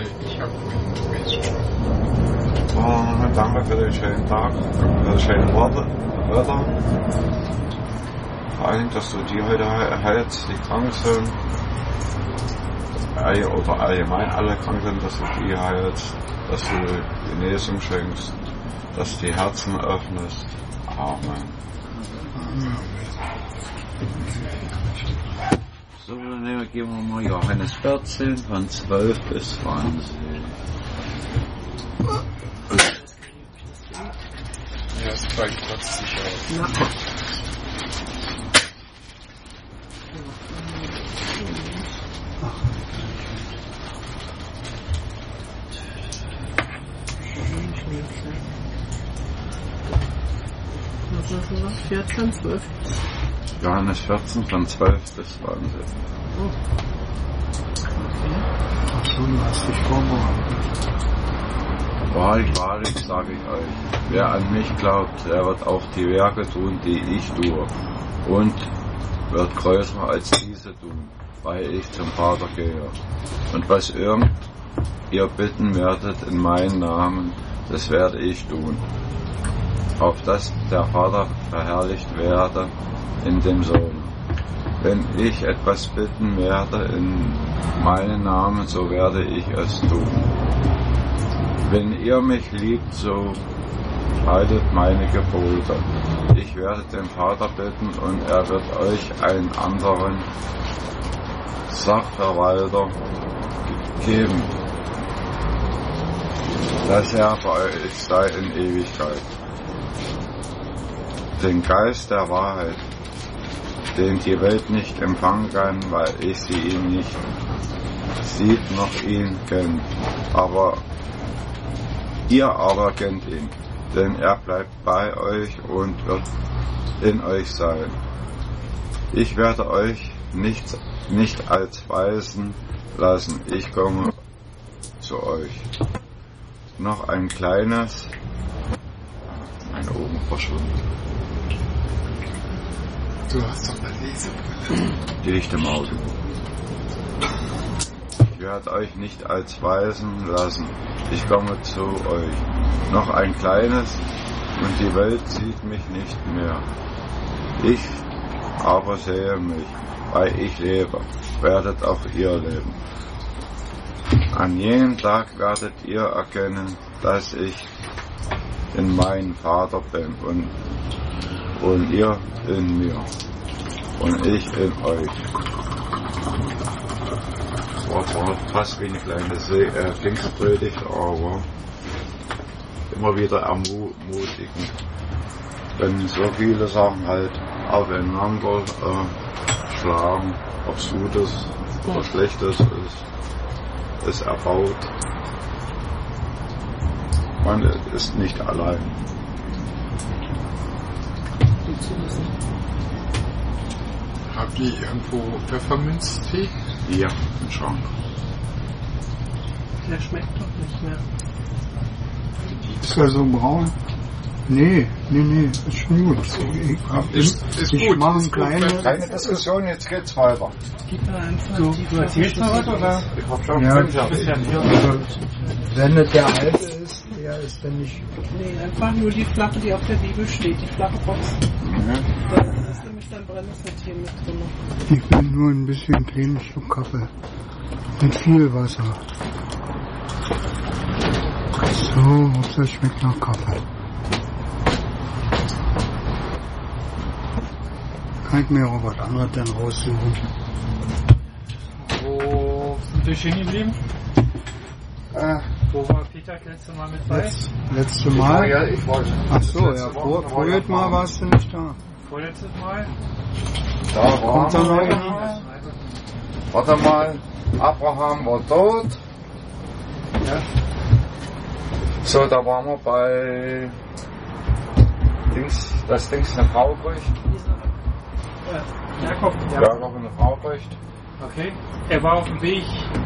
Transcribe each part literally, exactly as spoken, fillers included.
Ich habe gewesen schon. Oh, danke für den schönen Tag, für das schöne Wetter. Vor allem, dass du die heute hältst, die krank sind. Oder allgemein alle krank sind, dass du die heilst, dass du Genesung schenkst, dass du die Herzen öffnest. Amen. So, dann gehen wir mal Johannes vierzehn von zwölf bis zwanzig. Ja, es kratzt sich aus. vierzehn, zwölf. Johannes vierzehn von zwölf bis zwanzig. Oh. Okay. Ach so, du hast dich vorbereitet. Wahrlich, wahrlich, sage ich euch, wer an mich glaubt, der wird auch die Werke tun, die ich tue, und wird größer als diese tun, weil ich zum Vater gehe. Und was irgend ihr bitten werdet in meinem Namen, das werde ich tun, auf dass der Vater verherrlicht werde in dem Sohn. Wenn ich etwas bitten werde in meinem Namen, so werde ich es tun. Wenn ihr mich liebt, so haltet meine Gebote. Ich werde den Vater bitten, und er wird euch einen anderen Sachverwalter geben, dass er bei euch sei in Ewigkeit. Den Geist der Wahrheit, den die Welt nicht empfangen kann, weil ich sie ihn nicht sieht noch ihn kennt. Aber ihr aber kennt ihn, denn er bleibt bei euch und wird in euch sein. Ich werde euch nicht, nicht als Weisen lassen, ich komme zu euch. Noch ein kleines, meine Augen verschwunden. Du hast doch eine Lesebrille. Die liegt im Auto. Ich werde euch nicht als Weisen lassen, ich komme zu euch. Noch ein kleines, und die Welt sieht mich nicht mehr. Ich aber sehe mich, weil ich lebe, werdet auch ihr leben. An jenem Tag werdet ihr erkennen, dass ich in meinem Vater bin und, und ihr in mir und ich in euch. Das war fast wie eine kleine äh, Pfingstpredigt, aber immer wieder ermutigend, wenn so viele Sachen halt aufeinander äh, schlagen, ob es Gutes oder Schlechtes ist, es erbaut. Man ist nicht allein. Habt ihr irgendwo Pfefferminztee? Ja, im Schrank. Der schmeckt doch nicht mehr. Ist er so braun? Nee, nee, nee, ist schon gut. Ich, hab, Ist, ist ich gut. mache Ist ein gut. kleines. Keine Diskussion, jetzt geht's weiter. Gib mir einfach So, die du erzählst noch was, oder? Ich hab schon Ja, fünf also, Jahre. wenn es der alte ist, der ist dann nicht. Nee, einfach nur die flache, die auf der Bibel steht, die flache Box. Mhm. Da ist nämlich dann Brennnesseltee mit drin. Ich will nur ein bisschen kleinen Schluck Kaffee. Mit viel Wasser. So, Hauptsache schmeckt nach Kaffee. Kann ich mir auch was anderes dann raussuchen. Wo sind wir stehen geblieben? Äh, Wo war Peter das letzte Mal mit bei? letzt, letzte Mal? Ja, ich wollte. Ach so, ja, vor, vorher Mal warst du nicht da. Vorletztes Mal? Da war Kommt da noch er. einer? Warte mal, Abraham war tot. Ja. So, da waren wir bei Dings, das Dings eine Frau bricht. Äh, Jakob. Ja, Ja. noch eine Frau bricht. Okay. Er war auf dem Weg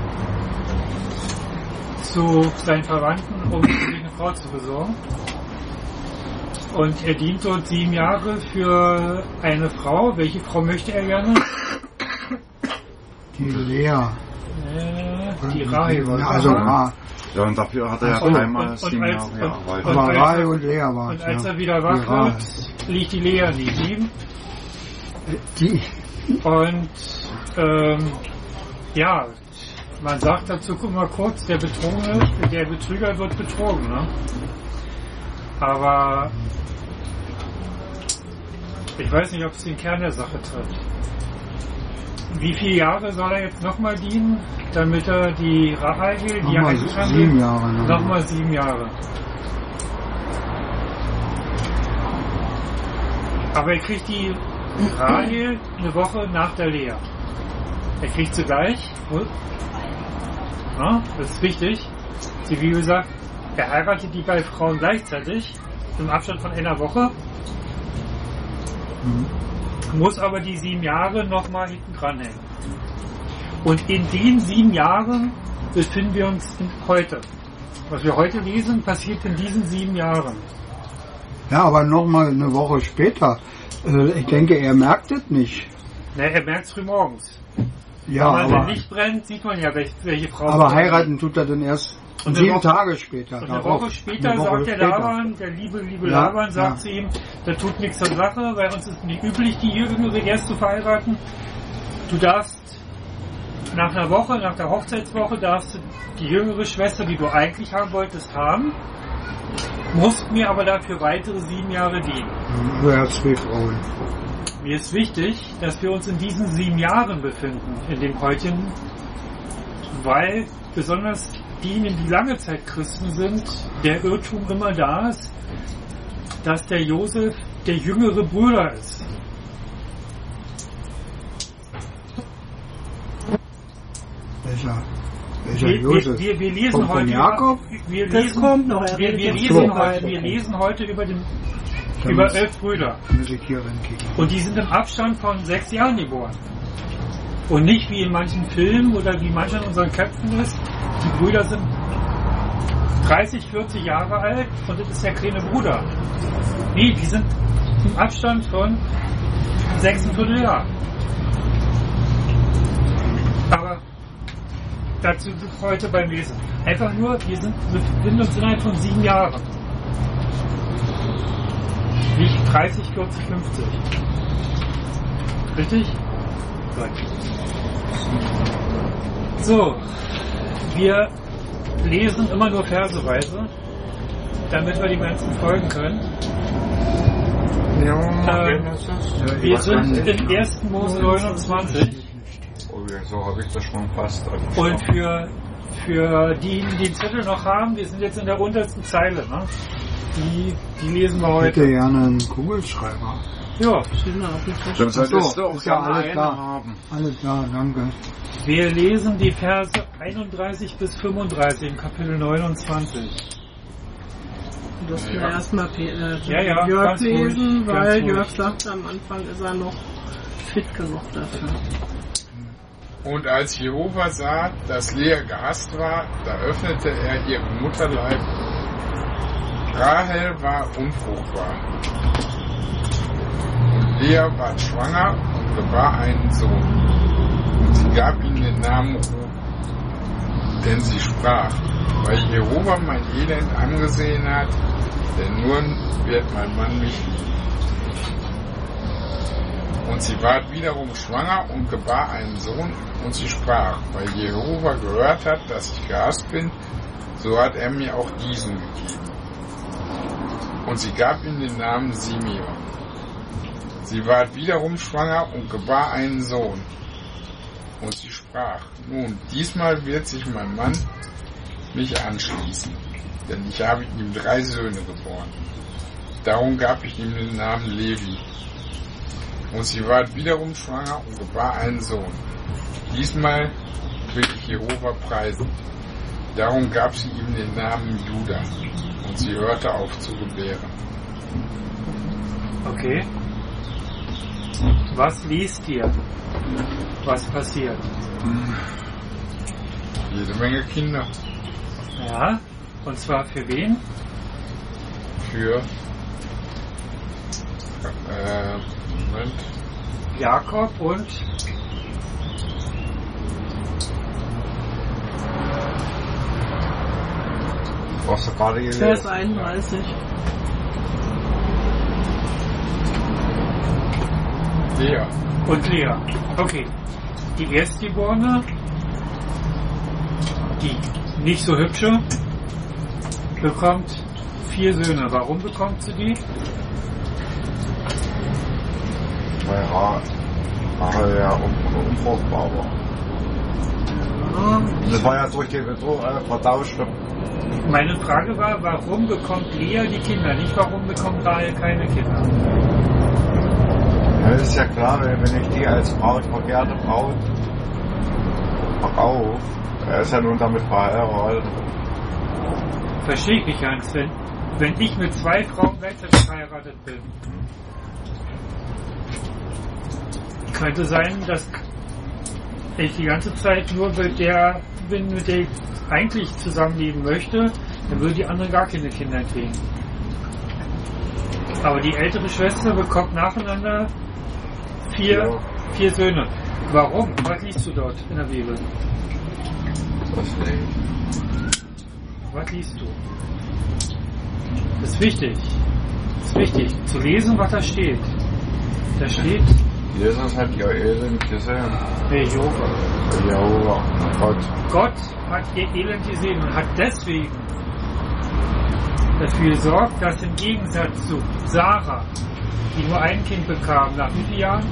zu seinen Verwandten, um sich eine Frau zu besorgen. Und er dient dort sieben Jahre für eine Frau. Welche Frau möchte er gerne? Die Lea. Äh, die Rahel war Ja, also schwanger. Ra. Ja, und dafür hat er ja Und- dreimal und- sieben und Jahre als- und- gearbeitet. und- Aber als Rahel er- und Lea war Und es. als ja. er wieder Die wach Rahel. wird, liegt die Lea neben ihm. Die, Und ähm, ja, man sagt dazu, guck mal kurz, der Betrogene, der Betrüger wird betrogen. Ne? Aber ich weiß nicht, ob es den Kern der Sache trifft. Wie viele Jahre soll er jetzt nochmal dienen, damit er die Rahel, die nochmal eigentlich sieben Jahre. noch. Nochmal sieben Jahre. Aber er kriegt die Rahel eine Woche nach der Lea. Er kriegt sie gleich. Ja, das ist wichtig. Die Bibel sagt, er heiratet die beiden Frauen gleichzeitig im Abstand von einer Woche, Mhm. muss aber die sieben Jahre nochmal hinten dranhängen. Und in den sieben Jahren befinden wir uns in heute. Was wir heute lesen, passiert in diesen sieben Jahren. Ja, aber nochmal eine Woche später. Äh, ich denke, er merkt es nicht. Na, er merkt es früh morgens. Ja, Wenn man aber, wenn Licht brennt, sieht man ja, welche, welche Frau. aber heiraten tut er dann erst Und eine sieben Woche- Tage später. Und eine darauf. Woche später Eine Woche sagt der später. Laban, der liebe, liebe Ja, Laban, sagt ja. zu ihm, der tut nichts zur Sache, bei uns ist nicht üblich, die jüngere erst zu verheiraten. Du darfst nach einer Woche, nach der Hochzeitswoche, darfst du die jüngere Schwester, die du eigentlich haben wolltest, haben, musst mir aber dafür weitere sieben Jahre dienen. Du hast zwei Frauen. Mir ist wichtig, dass wir uns in diesen sieben Jahren befinden, in dem heutigen, weil besonders diejenigen, die lange Zeit Christen sind, der Irrtum immer da ist, dass der Josef der jüngere Bruder ist. Welcher, welcher Wir, Josef? wir, wir, wir lesen Kommt von heute Jakob? Über, wir Das lesen, kommt noch, er wir, redet wir, jetzt lesen so. heute, wir lesen heute über, den, Dann über muss- elf Brüder. Muss ich hier reinkicken. Und die sind im Abstand von sechs Jahren geboren. Und nicht wie in manchen Filmen oder wie manchen in unseren Köpfen ist. Die Brüder sind dreißig, vierzig Jahre alt und das ist der kleine Bruder. Nee, die sind im Abstand von sechseinviertel Jahr. Aber dazu sind wir heute beim Lesen. Einfach nur, wir, sind, wir befinden uns innerhalb von sieben Jahren. Nicht dreißig, vierzig, fünfzig. Richtig? Gut. So, wir lesen immer nur verseweise, damit wir die ganzen folgen können. Ja, Ähm, wen ist das? Wir weiß gar sind nicht. in ersten Mose neunundzwanzig Oh ja, so habe ich das schon fast und angeschaut. für, für die, die den Zettel noch haben, wir sind jetzt in der untersten Zeile. Ne? Die, die lesen wir Ich heute. hätte gerne einen Kugelschreiber. Ja, Steht noch auf dem Tisch. Dann solltest so, du auch ist ja gerne alles einen da. haben. Alles klar, danke. wir lesen die Verse einunddreißig bis fünfunddreißig im Kapitel neunundzwanzig. Du musst Ja. ja erstmal äh, Ja, ja, Jörg ganz ruhig, lesen, ganz weil ruhig. Jörg sagt, am Anfang ist er noch fit genug dafür. Und als Jehova sah, dass Lea gehasst war, da öffnete er ihren Mutterleib. Rahel war unfruchtbar. Und Lea war schwanger und gebar einen Sohn. Und sie gab ihm den Namen Ruben. Denn sie sprach, weil Jehova mein Elend angesehen hat, denn nun wird mein Mann mich lieben. Und sie ward wiederum schwanger und gebar einen Sohn, und sie sprach, weil Jehova gehört hat, dass ich gehasst bin, so hat er mir auch diesen gegeben. Und sie gab ihm den Namen Simeon. Sie ward wiederum schwanger und gebar einen Sohn. Und sie sprach, nun, diesmal wird sich mein Mann mich anschließen, denn ich habe ihm drei Söhne geboren. Darum gab ich ihm den Namen Levi. Und sie ward wiederum schwanger und gebar einen Sohn. Diesmal will ich Jehova preisen. Darum gab sie ihm den Namen Juda. Und sie hörte auf zu gebären. Okay. Was liest ihr? Was passiert? Jede Menge Kinder. Ja, und zwar für wen? Für äh, Moment. Jakob und Was du gerade gelesen Vers einunddreißig. Lea. Und Lea. Okay. Die Erstgeborene, die nicht so hübsche, bekommt vier Söhne. Warum bekommt sie die? Weil Ra- Rachel ja un- unfruchtbar war. Das war ja durch den so äh, vertauscht. Meine Frage war, warum bekommt Lea die Kinder? Nicht warum bekommt Rahel keine Kinder? Ja, das ist ja klar, wenn wenn ich die als Braut, verkehrte Braut verkaufe, er ist ja nun damit verheiratet. Verstehe ich nicht ganz. Wenn, wenn ich mit zwei Frauen gleichzeitig verheiratet bin, könnte sein, dass ich die ganze Zeit nur mit der bin, mit der ich eigentlich zusammenleben möchte, dann würde die andere gar keine Kinder kriegen. Aber die ältere Schwester bekommt nacheinander vier, Ja. vier Söhne. Warum? Was liest du dort in der Bibel? Das nicht. Was liest du? Das ist wichtig. Das ist wichtig, zu lesen, was da steht. Da steht, Jesus hat ihr Elend gesehen. hey, Jehova. Jehova, Gott. Gott hat ihr Elend gesehen und hat deswegen dafür gesorgt, dass im Gegensatz zu Sarah, die nur ein Kind bekam, nach wie vielen Jahren?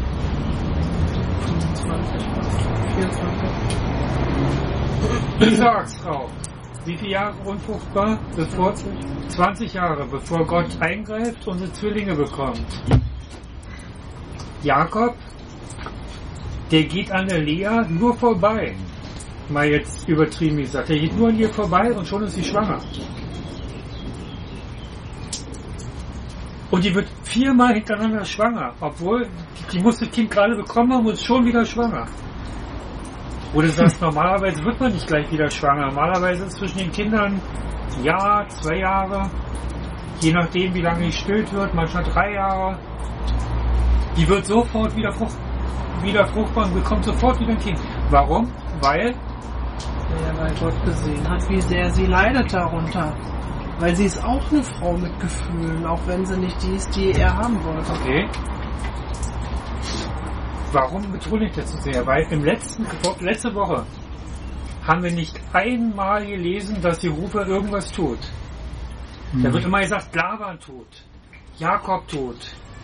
vierundzwanzig. Isaaks Frau. Wie viele Jahre unfruchtbar? Bevor, zwanzig Jahre, bevor Gott eingreift und sie Zwillinge bekommt. Jakob, der geht an der Lea nur vorbei. Mal jetzt übertrieben gesagt. Der geht nur an ihr vorbei und schon ist sie schwanger. Und die wird viermal hintereinander schwanger, obwohl die, die muss das Kind gerade bekommen haben und ist schon wieder schwanger. Wo du sagst, normalerweise wird man nicht gleich wieder schwanger. Normalerweise ist zwischen den Kindern ein Jahr, zwei Jahre, je nachdem wie lange gestillt wird, manchmal drei Jahre. Die wird sofort wieder, frucht, wieder fruchtbar und bekommt sofort wieder ein Kind. Warum? Weil? Ja, weil Gott gesehen hat, wie sehr sie leidet darunter. Weil sie ist auch eine Frau mit Gefühlen, auch wenn sie nicht die ist, die er haben wollte. Okay. Warum betone ich das so sehr? Weil im letzten, letzte Woche haben wir nicht einmal gelesen, dass Jehova irgendwas tut. Da wird immer gesagt, Laban tut, Jakob tut.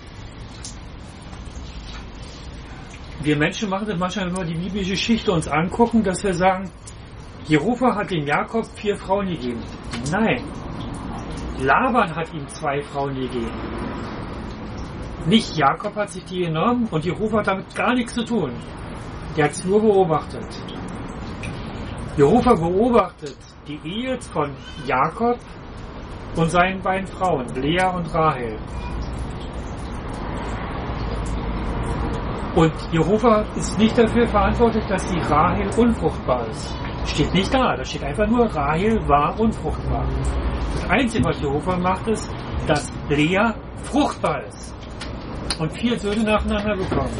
Wir Menschen machen das manchmal, wenn wir die biblische Geschichte uns angucken, dass wir sagen, Jehova hat dem Jakob vier Frauen gegeben. Nein. Laban hat ihm zwei Frauen gegeben. Nicht Jakob hat sich die genommen und Jehova hat damit gar nichts zu tun. Der hat es nur beobachtet. Jehova beobachtet die Ehe von Jakob und seinen beiden Frauen, Lea und Rahel. Und Jehova ist nicht dafür verantwortlich, dass die Rahel unfruchtbar ist. Steht nicht da, da steht einfach nur, Rahel war unfruchtbar. Das Einzige, was Jehova macht, ist, dass Lea fruchtbar ist und vier Söhne nacheinander bekommt.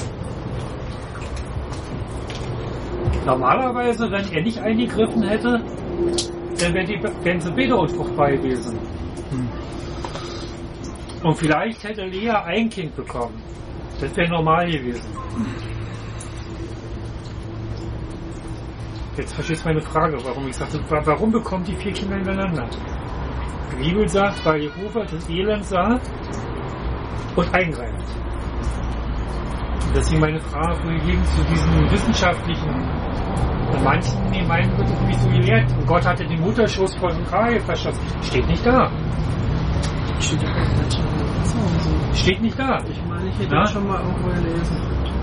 Normalerweise, wenn er nicht eingegriffen hätte, dann wären, die, wären sie beide unfruchtbar gewesen. Und vielleicht hätte Lea ein Kind bekommen. Das wäre normal gewesen. Jetzt verstehst du meine Frage, warum ich sagte, warum bekommt die vier Kinder hintereinander? Die Bibel sagt, weil Jehova das Elend sah und eingreift. Und deswegen meine Frage gegeben zu diesen wissenschaftlichen. Und manchen in meinen wird es nämlich so gelehrt. Und Gott hatte den Mutterschuss von Rahel verschafft. Steht nicht da. Steht ja nicht so. Steht nicht da. Ich meine, ich hätte Na? das schon mal irgendwo gelesen.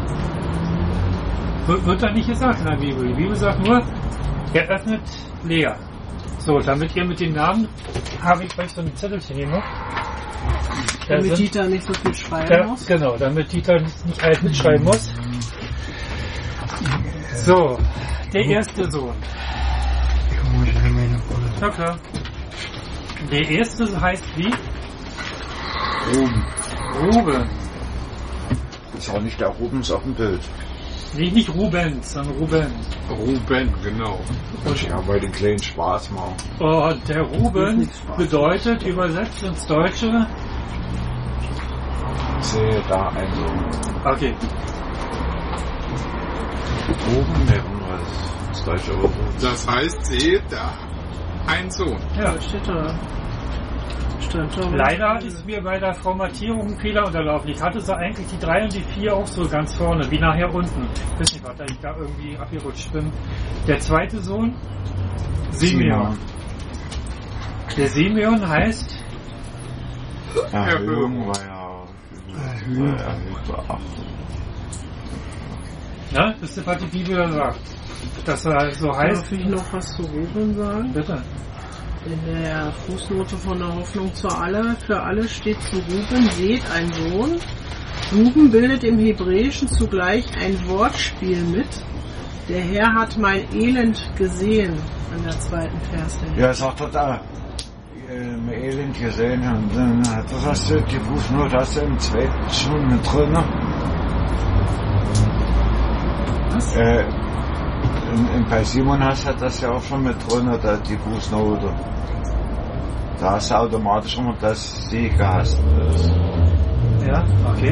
Wird, wird da nicht gesagt in der Bibel. Die Bibel sagt nur, er öffnet Lea. So, damit ihr mit den Namen, habe ich euch so ein Zettelchen hier noch. Da Damit sind- Dieter nicht so viel schreiben da, muss. genau, damit Dieter nicht, nicht alles mitschreiben muss. So, der erste Sohn. Na klar. Der erste heißt wie? Ruben. Ruben. Ist auch nicht der Rubens auf dem Bild. Nee, nicht Rubens, sondern Ruben. Ruben, genau. Ja, weil den kleinen Spaß machen. Und der Ruben bedeutet, übersetzt ins Deutsche, Sehe da ein Sohn. okay, Ruben, ne, was das deutsche Wort? Das heißt, seht da, ein Sohn. ja. Da steht da. Stand da. Leider ist mir bei der Formatierung ein Fehler unterlaufen. Ich hatte so eigentlich die drei und die vier auch so ganz vorne, wie nachher unten. Ich weiß nicht, was da ich da irgendwie abgerutscht bin. Der zweite Sohn, Simeon. Der Simeon heißt, Erhöhung war ja Erhöhung. erhöhte Achtung. ne, wisst ihr, was die Bibel da sagt? Dass er so heißt. Darf ich noch was zu Ruben sagen? Bitte. In der Fußnote von der Hoffnung zu alle, für alle steht zu Ruben, seht ein Sohn. Ruben bildet im Hebräischen zugleich ein Wortspiel mit. Der Herr hat mein Elend gesehen, an der zweiten Verse. Ja, sagt er da, im Elend gesehen und dann hat er das, die Fußnote hast du im zweiten schon mit drin. Was? Äh, in, in, bei Simon hast du das ja auch schon mit drin, da, die Fußnote. Da hast du automatisch immer das Sie gehasst ist. Ja, okay.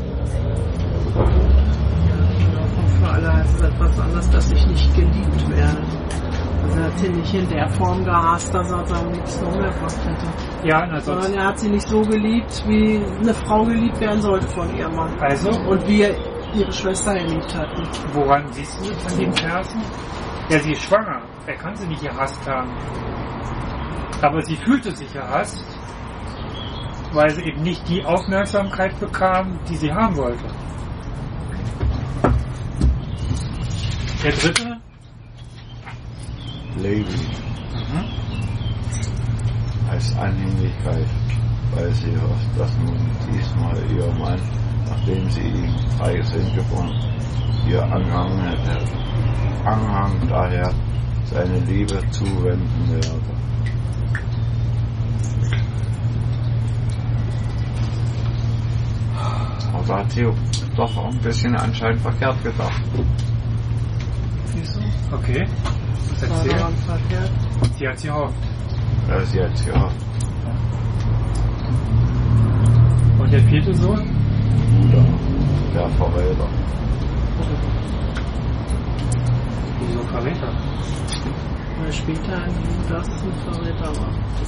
Und für alle heißt es etwas anderes, dass ich nicht geliebt werde. Also er hat sie nicht in der Form gehasst, dass er am liebsten umgebracht hätte. Ja, na Sondern sonst. er hat sie nicht so geliebt, wie eine Frau geliebt werden sollte von ihrem Mann. Also, Und wie er ihre Schwester geliebt hat. woran siehst du an den Versen? Ja, sie ist schwanger. Er kann sie nicht gehasst haben. Aber sie fühlte sich gehasst, weil sie eben nicht die Aufmerksamkeit bekam, die sie haben wollte. Der dritte? Levi Mhm. als Anhänglichkeit, weil sie hofft, dass nun diesmal ihr Mann, nachdem sie ihm frei sind gefunden, ihr Anhang hätte, Anhang daher seine Liebe zuwenden werde. Aber da hat sie doch auch ein bisschen anscheinend verkehrt gedacht. Wieso? Okay. Das war Erzähl. daran verkehrt. Sie hat sie gehofft. Ja, sie hat sie gehofft. Und der vierte Sohn? Judah, der Verräter. Wieso Verräter? Weil später ein Judas ein Verräter war.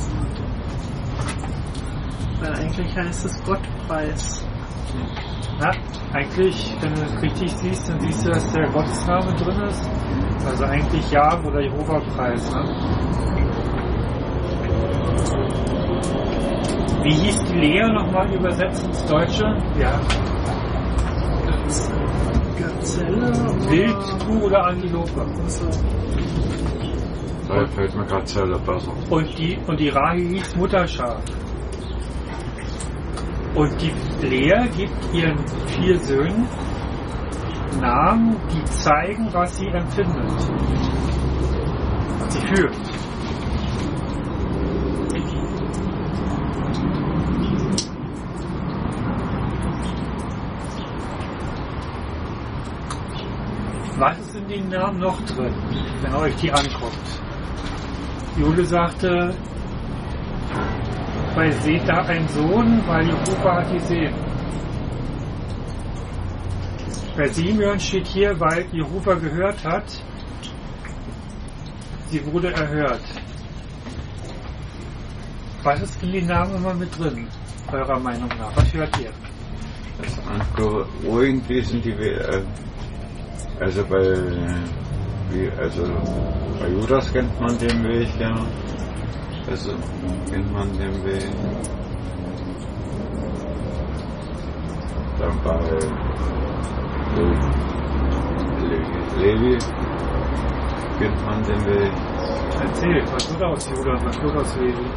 Weil eigentlich heißt es Gottpreis. Na, eigentlich, wenn du es richtig siehst, dann siehst du, dass der Gottesname drin ist. Also eigentlich Ja oder Jehova-Preis. Ne? Wie hieß die Lea nochmal übersetzt ins Deutsche? Ja. Gazelle oder... Wildkuh oder Antilope. Also, Da fällt mir gerade Zelle besser. Und die, und die Rahel hieß Mutterschaf. Und die Lea gibt ihren vier Söhnen Namen, die zeigen, was sie empfindet. Was sie fühlt. Was ist in den Namen noch drin, wenn ihr euch die anguckt? Jule sagte, bei seht da ein Sohn, weil Jehova hat gesehen. Bei Simeon steht hier, weil Jehova gehört hat, sie wurde erhört. Was ist in den Namen immer mit drin, eurer Meinung nach? Was hört ihr? Also, irgendwie sind die, äh, also bei, wie, also bei Judas kennt man den Weg, ja. Also kennt man den Weg. Dann bei Le- Levi kennt man den Weg. Erzählt, was wird aus Judas, was wird aus Levi?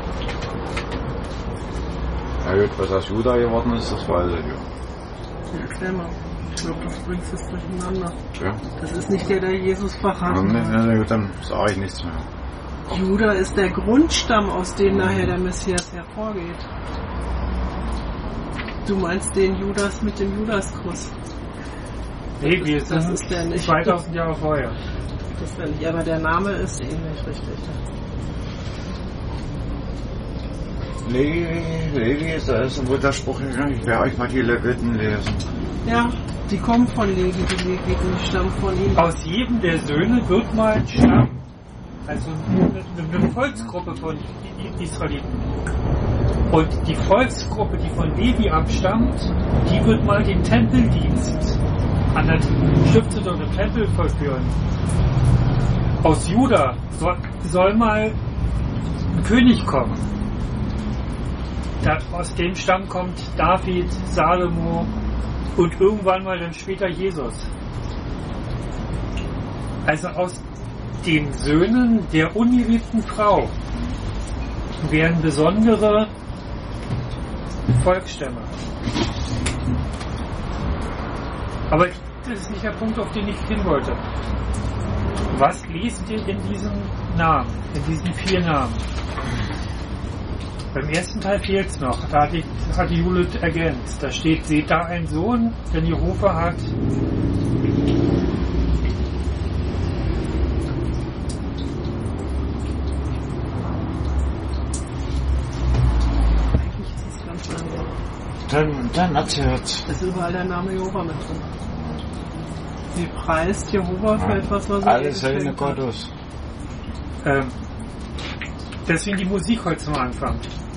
Ja gut, was aus Judah geworden ist, das weiß ich ja. erklär mal. Ich glaube, das bringt es durcheinander. Ja. Das ist nicht der, der Jesus verraten Nee, hat. nee, nee, dann sage ich nichts mehr. Judah ist der Grundstamm, aus dem nachher der Messias hervorgeht. Du meinst den Judas mit dem Judaskuss. Nee, wir sind das ist der nicht. zweitausend Jahre vorher. Das ist der nicht, aber der Name ist ähnlich, richtig. Levi, Levi, da ist ein Mutterspruch gegangen. Ich werde euch mal die Leviten lesen. Ja, die kommen von Levi, die Leviten, die stammen von ihm. Aus jedem der Söhne wird mal ein Stamm, also eine, eine Volksgruppe von Israeliten. Und die Volksgruppe, die von Levi abstammt, die wird mal den Tempeldienst an der Stiftung oder Tempel vollführen. Aus Juda soll, soll mal ein König kommen. Da, aus dem Stamm kommt David, Salomo und irgendwann mal dann später Jesus. Also aus den Söhnen der ungeliebten Frau werden besondere Volksstämme. Aber das ist nicht der Punkt, auf den ich hin wollte. Was lest ihr in diesen Namen, in diesen vier Namen? Beim ersten Teil fehlt es noch, da hat die, hat die Judith ergänzt. Da steht, seht da ein Sohn, denn Jehova hat Eigentlich ist es ganz anders. Dann, dann erzählt. Es ist überall der Name Jehova mit drin. Sie preist Jehova für etwas, was er Alle ihr Söhne geschenkt hat. Gottes. ähm, deswegen die Musik heute zum Anfang.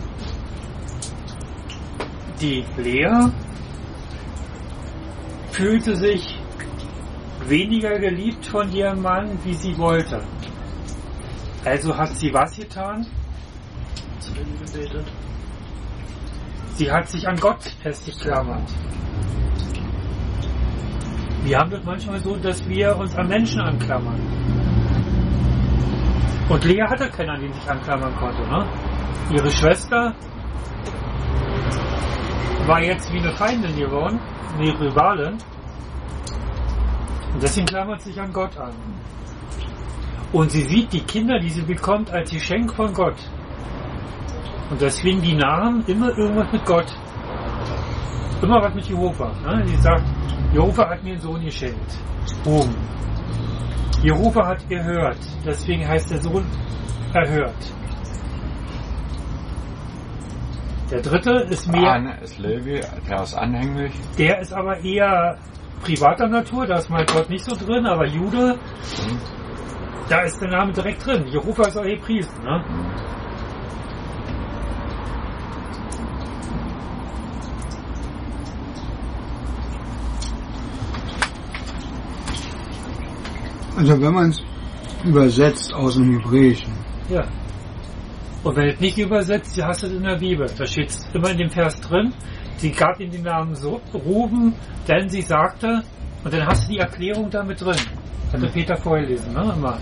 Die Lea fühlte sich weniger geliebt von ihrem Mann, wie sie wollte. Also hat sie was getan? Zu ihm gebetet. Sie hat sich an Gott festgeklammert. Wir haben das manchmal so, dass wir uns an Menschen anklammern. Und Lea hatte keinen, an den sich anklammern konnte. Ne? Ihre Schwester war jetzt wie eine Feindin geworden, eine Rivalin. Und deswegen klammert sie sich an Gott an. Und sie sieht die Kinder, die sie bekommt, als Geschenk von Gott. Und deswegen die Namen immer irgendwas mit Gott. Immer was mit Jehova. Ne? Sie sagt, Jehova hat mir einen Sohn geschenkt. Boom. Jehova hat gehört. Deswegen heißt der Sohn erhört. Der dritte ist mehr... Anne ist Levi, der ist anhänglich. Der ist aber eher privater Natur. Da ist mein Gott nicht so drin. Aber Jude, Mhm. da ist der Name direkt drin. Jehova ist auch gepriesen. Ne? Also wenn man es übersetzt aus dem Hebräischen, Ja. Und wenn es nicht übersetzt, du hast es in der Bibel. Da steht es immer in dem Vers drin. Sie gab ihm den Namen so, Ruben, denn sie sagte, und dann hast du die Erklärung da mit drin. Hatte Mhm. Peter vorgelesen, ne? Immer.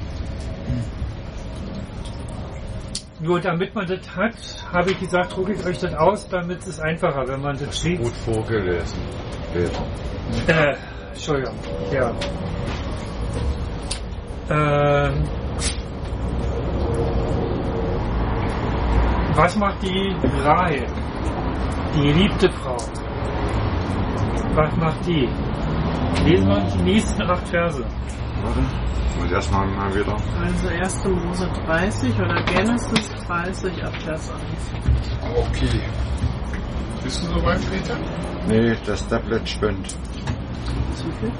Nur damit man das hat, habe ich gesagt, drucke ich euch das aus, damit es einfacher, wenn man das sieht. Gut vorgelesen. Peter. Äh, Entschuldigung, ja. Ähm, was macht die Rahel, die geliebte Frau? Was macht die? Lesen wir die nächsten acht Verse. Warte, ich muss erstmal mal wieder. Also erste Mose dreißig oder Genesis dreißig ab Vers eins. Okay. Bist du soweit, Peter? Nee, das Tablet spinnt. Zu viel?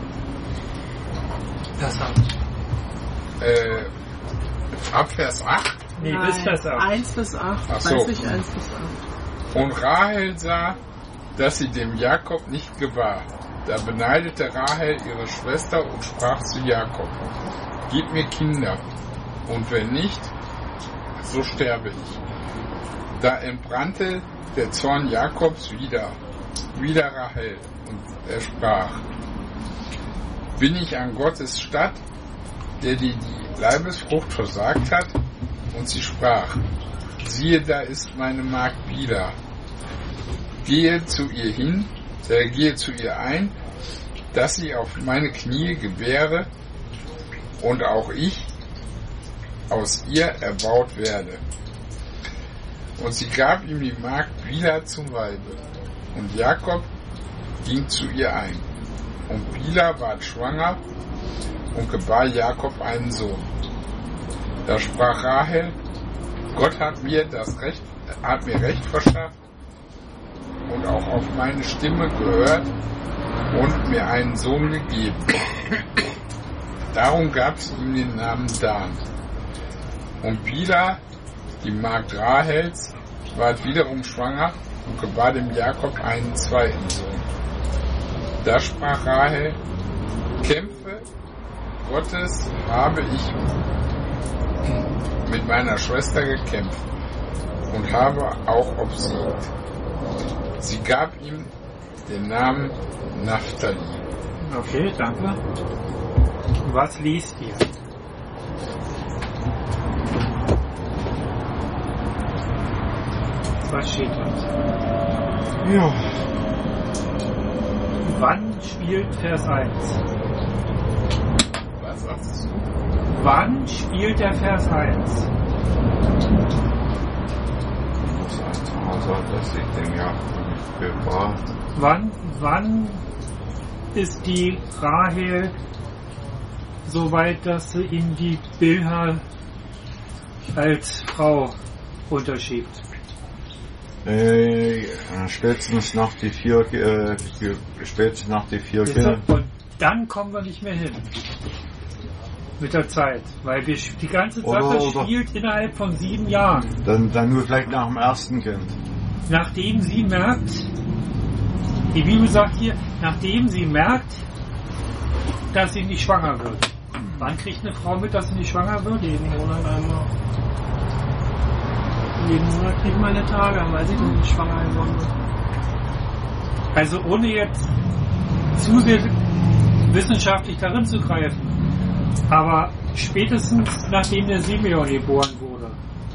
Vers Äh, ab Vers acht. Nee, bis Vers acht. eins bis acht. Ach so. dreißig, eins bis acht. Und Rahel sah, dass sie dem Jakob nicht gewahr. Da beneidete Rahel ihre Schwester und sprach zu Jakob: Gib mir Kinder, und wenn nicht, so sterbe ich. Da entbrannte der Zorn Jakobs wieder, wieder Rahel, und er sprach: Bin ich an Gottes Statt, der dir die Leibesfrucht versagt hat? Und sie sprach: Siehe, da ist meine Magd Bila. Gehe zu ihr hin, äh, gehe zu ihr ein, dass sie auf meine Knie gebäre und auch ich aus ihr erbaut werde. Und sie gab ihm die Magd Bila zum Weibe. Und Jakob ging zu ihr ein. Und Bila ward schwanger und gebar Jakob einen Sohn. Da sprach Rahel, Gott hat mir das Recht, hat mir Recht verschafft und auch auf meine Stimme gehört und mir einen Sohn gegeben. Darum gab sie ihm den Namen Dan. Und Bila, die Magd Rahels, ward wiederum schwanger und gebar dem Jakob einen zweiten Sohn. Da sprach Rahel, Kämpfe Gottes habe ich mit meiner Schwester gekämpft und habe auch obsiegt. Sie gab ihm den Namen Naphtali. Okay, danke. Was liest ihr? Was steht da? Ja. Wann spielt Vers eins? Was sagst du? Wann spielt der Vers eins? muss einfach sagen, dass ich den Jakob nicht gebar. Wann, wann ist die Rahel so weit, dass sie ihm die Bilha als Frau unterschiebt? Äh, spätestens nach die vier, äh, spätestens nach die vier Kinder. Und dann kommen wir nicht mehr hin. Mit der Zeit. Weil wir die ganze Sache Oder- oder- spielt innerhalb von sieben Jahren. Dann, dann nur vielleicht nach dem ersten Kind. Nachdem sie merkt, die Bibel sagt hier, nachdem sie merkt, dass sie nicht schwanger wird. Wann kriegt eine Frau mit, dass sie nicht schwanger wird? Jeden Monat einmal. Jeden Monat kriege ich meine Tage, weil ich noch nicht schwanger geworden bin. Also ohne jetzt zu sehr wissenschaftlich darin zu greifen. Aber spätestens nachdem der Simeon geboren wurde,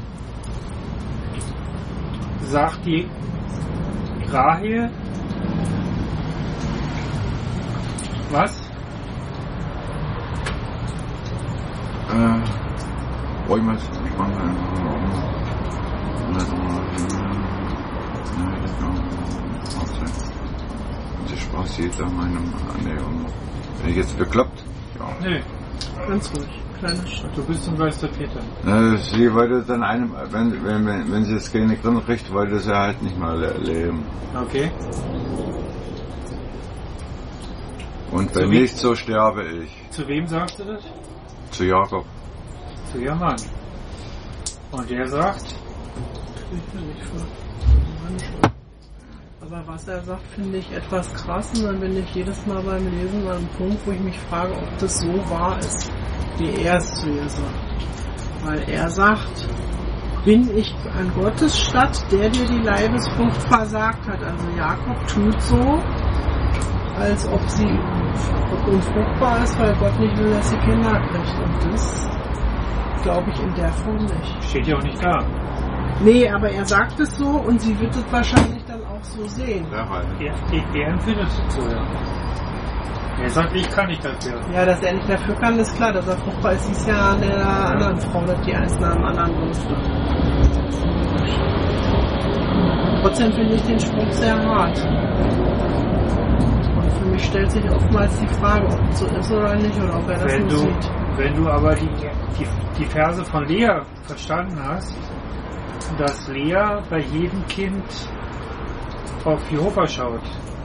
sagt die Rahel, was? Äh, wollen wir es schwanger? Das Spaß jeder meinem Annäherung. Bin ich jetzt bekloppt? Ja. Nö, Ganz ruhig. Kleiner Schritt. du bist zum Meister Peter. Äh, sie wollte dann einem, wenn, wenn, wenn, wenn sie das Kind nicht drin kriegt, wollte sie halt nicht mal le- leben. Okay. Und wenn So wie- nicht, so sterbe ich. Zu wem sagst du das? Zu Jakob. Zu ihrem Mann. Und der sagt, Ich bin nicht für meine Schuld. Aber was er sagt, finde ich etwas krass. Und dann bin ich jedes Mal beim Lesen an einem Punkt, wo ich mich frage, ob das so wahr ist, wie er es zu ihr sagt. Weil er sagt, bin ich an Gottes statt, der dir die Leibesfrucht versagt hat. Also Jakob tut so, als ob sie unfruchtbar ist, weil Gott nicht will, dass sie Kinder kriegt. Und das glaube ich in der Form nicht. steht ja auch nicht da. Nee, aber er sagt es so und sie wird es wahrscheinlich dann auch so sehen. Ja, halt. Er, er, er empfindet es so, ja. Er sagt, ich kann nicht dafür. Ja, dass er nicht dafür kann, ist klar, dass er fruchtbar ist. Sie ist ja an der anderen Frau, dass die eins nach dem anderen durfte. Trotzdem finde ich den Spruch sehr hart. Und für mich stellt sich oftmals die Frage, ob es so ist oder nicht, oder ob er das Wenn nur du, sieht. wenn du aber die, die, die Verse von Lea verstanden hast, dass Lea bei jedem Kind auf Jehova schaut,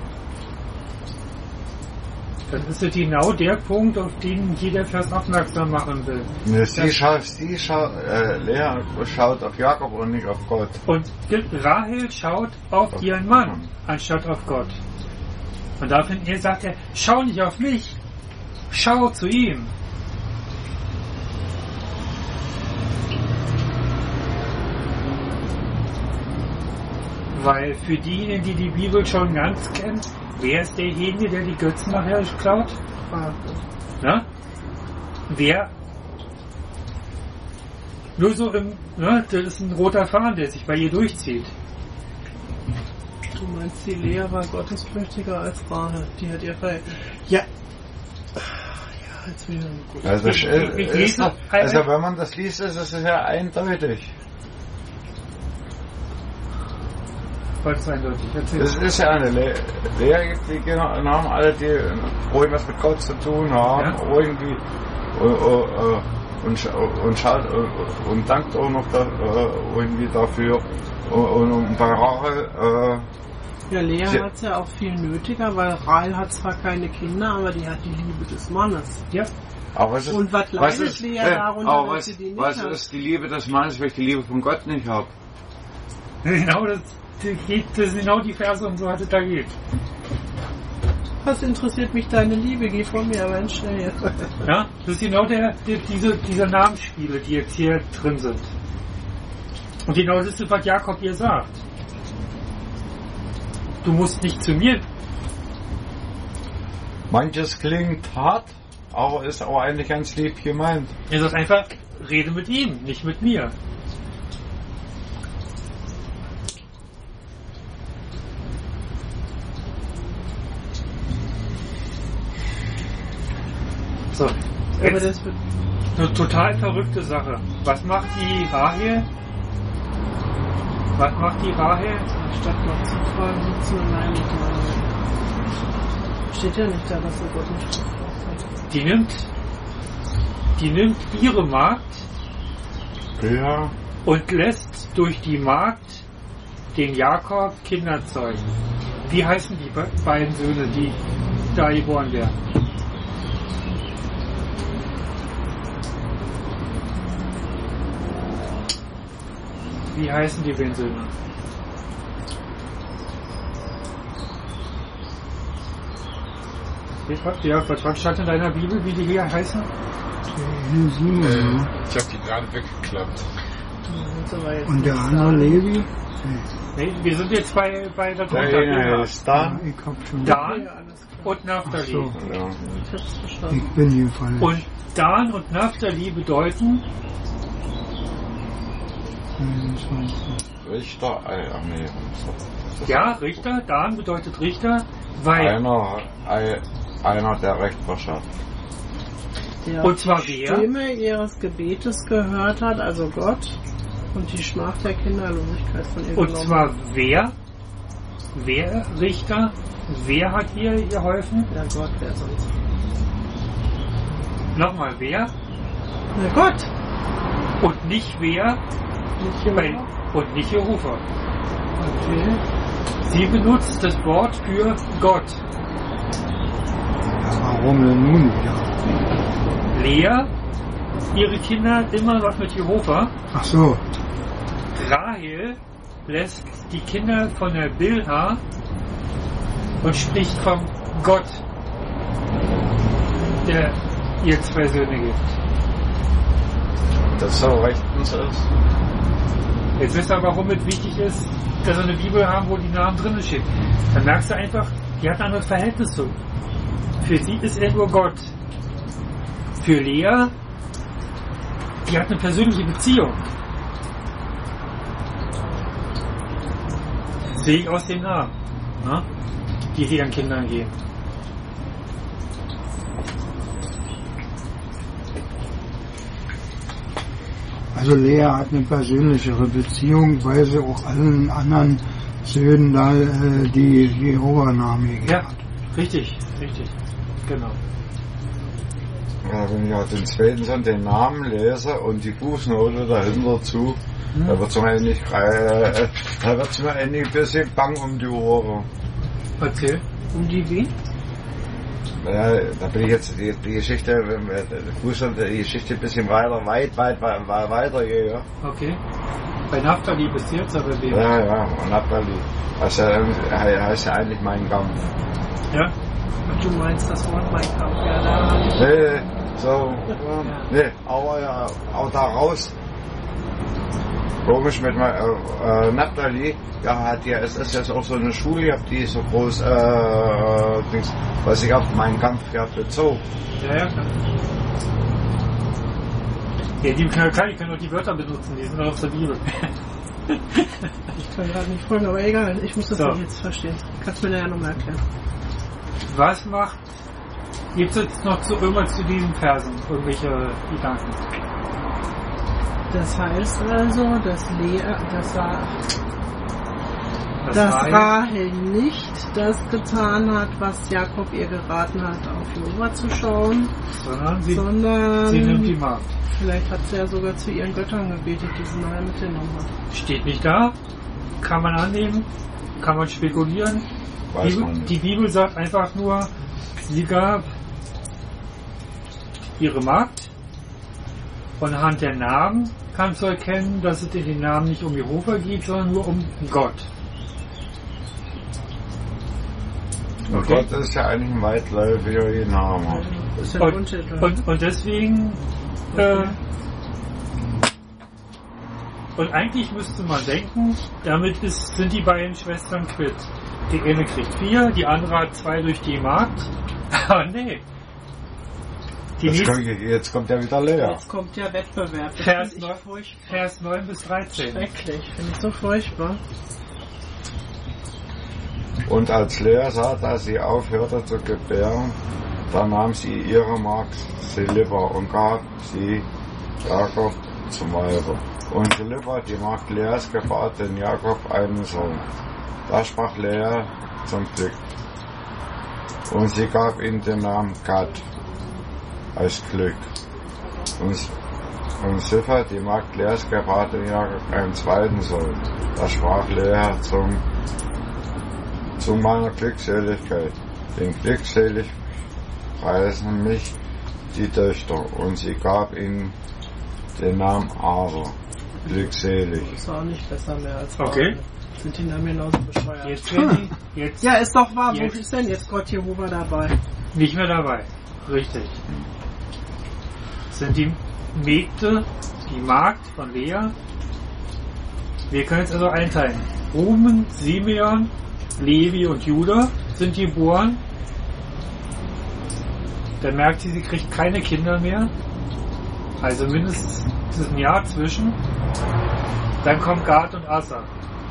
dann ist es genau der Punkt, auf den jeder Vers aufmerksam machen will. Ne, sie schaut, sie schaut, äh, Lea schaut auf Jakob und nicht auf Gott. Und Rahel schaut auf Auf ihren Mann, Mann. anstatt auf Gott. Und dafür er sagt er, schau nicht auf mich, schau zu ihm. Weil für diejenigen, die die Bibel schon ganz kennen, wer ist derjenige, der die Götzen nachher klaut? Na? Wer? Nur so im, ne, das ist ein roter Faden, der sich bei ihr durchzieht. Du meinst, die Lea war gottesfürchtiger als Rahel. Die hat ihr Ver... Ja. Ja, jetzt wieder gut. Also, Ich- äh, ich- ich ist lese- doch, also wenn man das liest, ist es ja eindeutig. Voll eindeutig. Erzähl. Es ist ja eine Le Lea, gibt die genau, Namen alle, die irgendwas mit Gott zu tun haben, Ja. irgendwie äh, äh, und, und, schaut, äh, und dankt auch noch da, äh, irgendwie dafür. Und, und bei Rachel, äh, Ja, Lea Sie- hat es ja auch viel nötiger, weil Rahel hat zwar keine Kinder, aber die hat die Liebe des Mannes. Ja. aber was ist, Und was leidet ist, Lea äh, darunter, aber dass was, sie die nicht was hat? ist die Liebe des Mannes, wenn ich die Liebe von Gott nicht habe? Genau, das, das, geht, das sind genau die Verse, um so was es da geht. Was interessiert mich deine Liebe? Geh von mir, Mensch, schnell. Ja, das ist genau der, der, diese, diese Namensspiele, die jetzt hier drin sind. Und genau das ist, was Jakob hier sagt. Du musst nicht zu mir. Manches klingt hart, aber ist aber eigentlich ganz lieb gemeint. Er sagt einfach, rede mit ihm, nicht mit mir. So, Aber jetzt das wird eine total verrückte Sache. Was macht die Rahel? Was macht die Rahel? statt noch zu fragen, sitzen und nein, nicht mal. Steht ja nicht da, dass er Gott nicht gefragt hat. Die nimmt, die nimmt ihre Magd Ja. und lässt durch die Magd den Jakob Kinder zeugen. Wie heißen die be- beiden Söhne, die da geboren werden? Wie heißen die beiden Söhne? Ja, was stand in deiner Bibel, wie die hier heißen? Der Simon, Äh, ne? ich habe die gerade weggeklappt. Und, so war jetzt Und der nichts andere da. Levi? Nee, wir sind jetzt bei, bei der Der drunter. eine ist Ja, da. ich hab schon. Dan Ja, alles klar. und Ach Naphtali. so, Ja. Ich hab's verstanden. ich bin hier falsch. Und Dan und Naphtali bedeuten, einundzwanzig. Richter, äh, ach nee. ja, Richter, Dan bedeutet Richter, weil, Einer, ein, einer, der Recht verschafft. Der und zwar die wer? Stimme ihres Gebetes gehört hat, also Gott, und die Schmach der Kinderlosigkeit von ihr Und genommen zwar hat. wer? Wer Richter? Wer hat ihr geholfen? Ja, Gott, wer sonst? Nochmal, wer? Na Gott! Und nicht wer? Nicht Weil, Jehova. und nicht Jehova. Okay. Sie benutzt das Wort für Gott. Ja, warum denn nun wieder? Lea, ihre Kinder immer was mit Jehova. Ach so, Rahel lässt die Kinder von der Bilha und spricht vom Gott, der ihr zwei Söhne gibt. Das so rechtens ist. Jetzt wisst ihr, warum es wichtig ist, dass wir eine Bibel haben, wo die Namen drin stehen. Dann merkst du einfach, die hat ein anderes Verhältnis zu. Für sie ist er nur Gott. Für Lea, die hat eine persönliche Beziehung. Das sehe ich aus den Namen, ne? Die sie ihren Kindern geben. also Lea hat eine persönlichere Beziehung, weil sie auch allen anderen Söhnen da äh, die Jehova-Namen gegeben Ja, hat. richtig, richtig, genau. Ja, wenn ich auch den zweiten Sinn den Namen lese und die Fußnote dahinter zu, Hm. da wird es mir endlich, äh, da wird's mir endlich ein bisschen bang um die Ohren. Erzähl. Um die wie? Ja, da bin ich jetzt die, die Geschichte, wenn wir die Fußnote, die Geschichte ein bisschen weiter, weit, weit, weit, weit weiter gehe. Ja, Okay. Bei Naphtali bist du jetzt, aber wem? ja, ja und Naphtali. Also he- heißt ja eigentlich mein Kampf. Ja? Und du meinst das Wort mein Kampf, ja, da habe ich. Nee, so, Ja. nee, aber ja, auch da raus. Komisch mit mein, äh, äh, Naphtali, ja, hat ja, es ist jetzt auch so eine Schule gehabt, die ist so groß, äh, Dings, was ich auf meinen Kampf gehabt bezogen. Ja, ja, klar. Ja, die kann, kann, ich kann auch die Wörter benutzen, die sind noch auf der Bibel. Ich kann gerade nicht folgen, aber egal, ich muss das So. nicht jetzt verstehen. Kannst du mir nachher nochmal erklären. Was macht, gibt es jetzt noch zu, irgendwas zu diesen Versen, irgendwelche Gedanken? Das heißt also, dass Lea, das war, dass, dass Rahel, Rahel nicht das getan hat, was Jakob ihr geraten hat, auf Jehova zu schauen, sondern sie, sondern sie nimmt die Magd. vielleicht hat sie ja sogar zu ihren Göttern gebetet, die sie nachher mitgenommen hat. Steht nicht da, kann man annehmen, kann man spekulieren. Weiß Die, man nicht. die Bibel sagt einfach nur, sie gab ihre Magd und anhand der Namen kannst du erkennen, dass es in den Namen nicht um Jehova geht, sondern nur um Gott. Und Okay. Gott ist ja eigentlich ein weitläufiger Name. Das ist ja ein Und, Untertitel. und, und deswegen äh, und eigentlich müsste man denken, damit ist, sind die beiden Schwestern quitt. Die eine kriegt vier, die andere hat zwei durch die Magd. Aber nee. Die Jetzt, nächste, kommt, jetzt kommt ja wieder leer. Jetzt kommt ja Wettbewerb. Das Vers, finde ich neun, furchtbar. Vers neun bis dreizehn. Schrecklich, finde ich so furchtbar. Und als Lea sah, dass sie aufhörte zu gebären, da nahm sie ihre Magd Silpa und gab sie Jakob zum Weibe. Und Silpa, die Magd Leas, gebar den Jakob einen Sohn. Da sprach Lea zum Glück. Und sie gab ihm den Namen Gad als Glück. Und, und Silpa, die Magd Leas, gebar den Jakob einen zweiten Sohn. Da sprach Lea zum zu meiner Glückseligkeit. Denn glückselig preisen mich die Töchter. Und sie gab ihnen den Namen Aser. Glückselig. Ist auch nicht besser mehr als Okay. Rahel. Sind die Namen genauso bescheuert. Jetzt werden die, jetzt Ja, ist doch wahr. Wo Jetzt- ist denn jetzt Gott Jehova dabei? nicht mehr dabei. Richtig. Sind die Mägde, die Magd von Lea. Wir können es also einteilen. Ruben, Simeon, Levi und Judah sind geboren. Dann merkt sie, sie kriegt keine Kinder mehr. Also mindestens ein Jahr zwischen. Dann kommt Gad und Asa.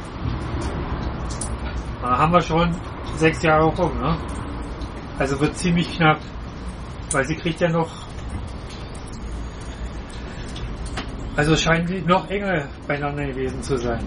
Dann haben wir schon sechs Jahre rum, ne? Also wird ziemlich knapp. Weil sie kriegt ja noch. Also scheinen die noch enger beieinander gewesen zu sein.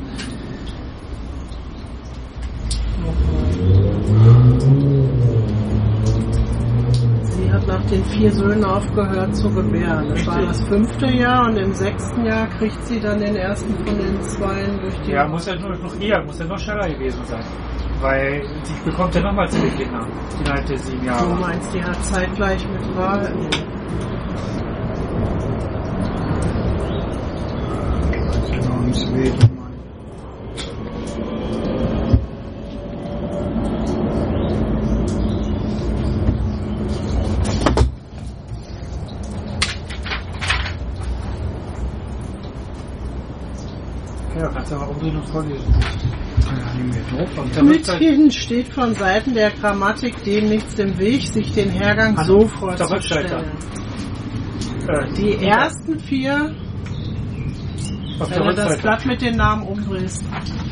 Sie hat nach den vier Söhnen aufgehört zu gebären. Das war das fünfte Jahr und im sechsten Jahr kriegt sie dann den ersten von den Zweien durch die... Ja, muss ja nur noch eher, muss ja noch schneller gewesen sein. Weil sie bekommt ja nochmal zwei Kinder innerhalb der sieben Du Jahre. meinst, die hat zeitgleich mit Rahel... Namenswesen. Ja, kannst du mal umdrehen und vorlesen. Kann ja nicht mehr drauf. Und dann wird's halt, Mithin steht von Seiten der Grammatik dem nichts im Weg, sich den Hergang An- so auf der Rückseite. vorzustellen. äh, Die ersten vier, auf wenn der du das Rückseite. Blatt mit den Namen umdrehst.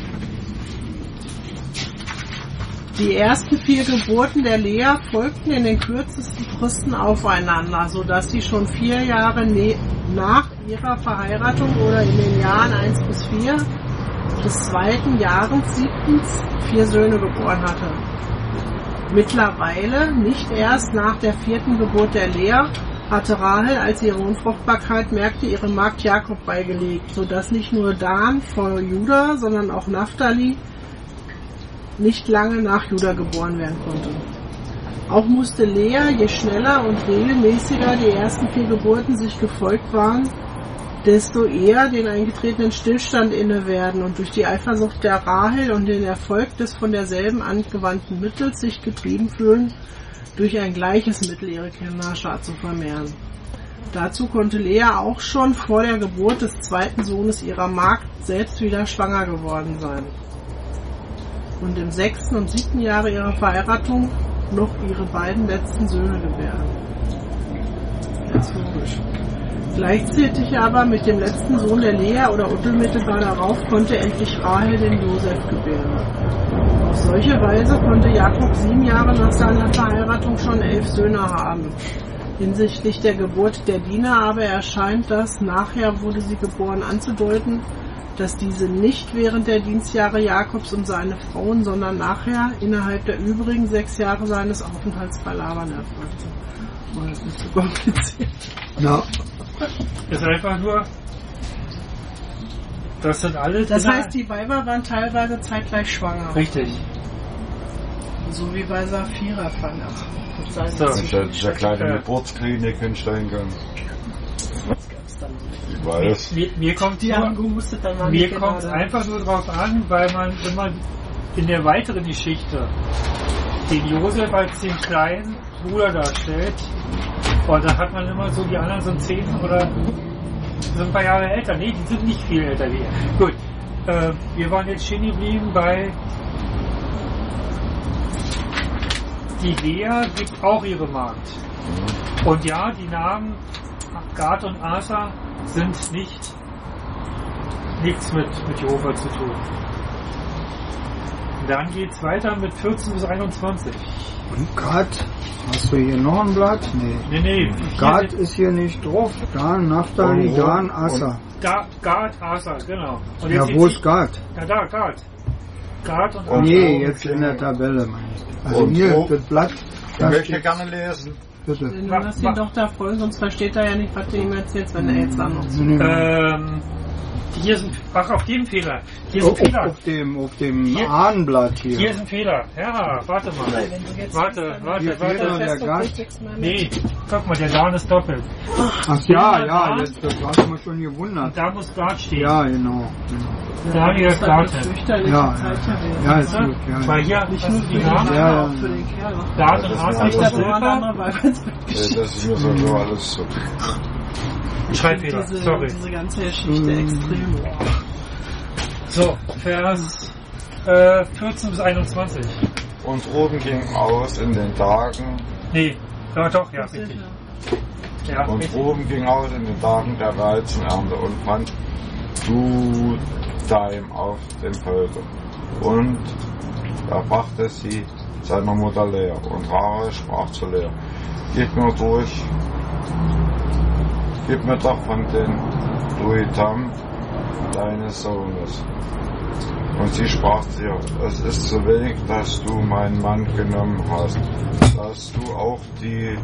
Die ersten vier Geburten der Lea folgten in den kürzesten Fristen aufeinander, sodass sie schon vier Jahre ne- nach ihrer Verheiratung oder in den Jahren eins bis vier des zweiten Jahres siebtens vier Söhne geboren hatte. Mittlerweile, nicht erst nach der vierten Geburt der Lea, hatte Rahel, als sie ihre Unfruchtbarkeit merkte, ihre Magd Jakob beigelegt, sodass nicht nur Dan vor Juda, sondern auch Naphtali nicht lange nach Juda geboren werden konnte. Auch musste Lea, je schneller und regelmäßiger die ersten vier Geburten sich gefolgt waren, desto eher den eingetretenen Stillstand inne werden und durch die Eifersucht der Rahel und den Erfolg des von derselben angewandten Mittels sich getrieben fühlen, durch ein gleiches Mittel ihre Kinderschar zu vermehren. Dazu konnte Lea auch schon vor der Geburt des zweiten Sohnes ihrer Magd selbst wieder schwanger geworden sein und im sechsten und siebten Jahre ihrer Verheiratung noch ihre beiden letzten Söhne gebären. Ganz logisch. Gleichzeitig aber mit dem letzten Sohn der Lea oder unmittelbar darauf konnte endlich Rahel den Josef gebären. Auf solche Weise konnte Jakob sieben Jahre nach seiner Verheiratung schon elf Söhne haben. Hinsichtlich der Geburt der Diener aber erscheint das, nachher wurde sie geboren, anzudeuten, dass diese nicht während der Dienstjahre Jakobs und seine Frauen, sondern nachher innerhalb der übrigen sechs Jahre seines Aufenthalts bei Laban erfolgte. Oh, das ist zu kompliziert. Ja. Das ist einfach nur, das sind alle... Das Kinder- heißt, die Weiber waren teilweise zeitgleich schwanger. Richtig. So wie bei Sapphira fand ich. So. Der, der kleine Ja. Geburtsklinik hinstellen können. Was gab's dann? Ich weiß. Mir, mir kommt Die haben gehustet, dann waren Mir die kommt es Kinder da. einfach nur darauf an, weil man immer in der weiteren Geschichte den Josef als den kleinen Bruder darstellt. Und da hat man immer so, die anderen sind zehn oder sind ein paar Jahre älter. Nee, die sind nicht viel älter wie er. Gut, äh, wir waren jetzt stehen geblieben bei die Lea gibt auch ihre Magd. Und ja, die Namen Gad und Asa sind nicht nichts mit, mit Jehova zu tun. Dann geht's weiter mit vierzehn bis einundzwanzig. Und Gad, hast du hier noch ein Blatt? Nee. Nee, nee. Gad Hier ist hier nicht drauf. Dan, Naphtali, Und- Dan, Asa. Ga, Gad, Asa, genau. Und Ja, jetzt wo die- ist Gad? Ja, da, Gad. Gad und Asa. Und- Nee, jetzt in der Tabelle, meine ich. Also Und hier, wo- das Blatt. Ich Da möchte steht, gerne lesen. bitte. Du Mach- lass mach. ihn doch da voll, sonst versteht er ja nicht, was du ihm erzählst, wenn er jetzt dann noch so. Nee, nee. Ähm, hier sind, ach, auf dem Fehler. Hier ist Auf, ein Fehler. auf dem, auf dem Hier- Ahnenblatt hier. Hier ist ein Fehler. Ja, warte mal. Wenn du jetzt Warte, dann- warte, Hier warte. fehlt noch der Fest und Gast. kriegst mehr mit. Nee, guck mal, der Dan ist doppelt. Ach ja, Ja, ja, Dan. jetzt, das hast du mir schon gewundert. Und da muss Gad stehen. Ja, genau. Da haben wir das Das hat eine Gad. fürchterliche Ja, Zeit ja, gewesen. ja, ist Ne? gut. Ja, Weil ja. hier Nicht hast nur du für die den Namen. Kerl, Ja, ja. auch für den Kerl. Gad Das und ist Asa mir ist Nicht, dass alles immer Silber. der andere Weiber ins Bett Das ist mir so alles so. Schreibfehler, diese, sorry. diese ganze Geschichte Mhm. extrem. So, Vers äh, vierzehn bis einundzwanzig. Und Ruben ging aus in den Tagen, Nee, ja doch, ja, richtig. Ja, und richtig. Ruben ging aus in den Tagen der Weizenernte und fand Dudaim auf dem Felder. Und er brachte sie seiner Mutter Lea. Und Rahel sprach zu Lea: Gib mir durch, gib mir doch von den Duitam deines Sohnes. Und sie sprach zu ihr: Es ist zu wenig, dass du meinen Mann genommen hast, dass du auch die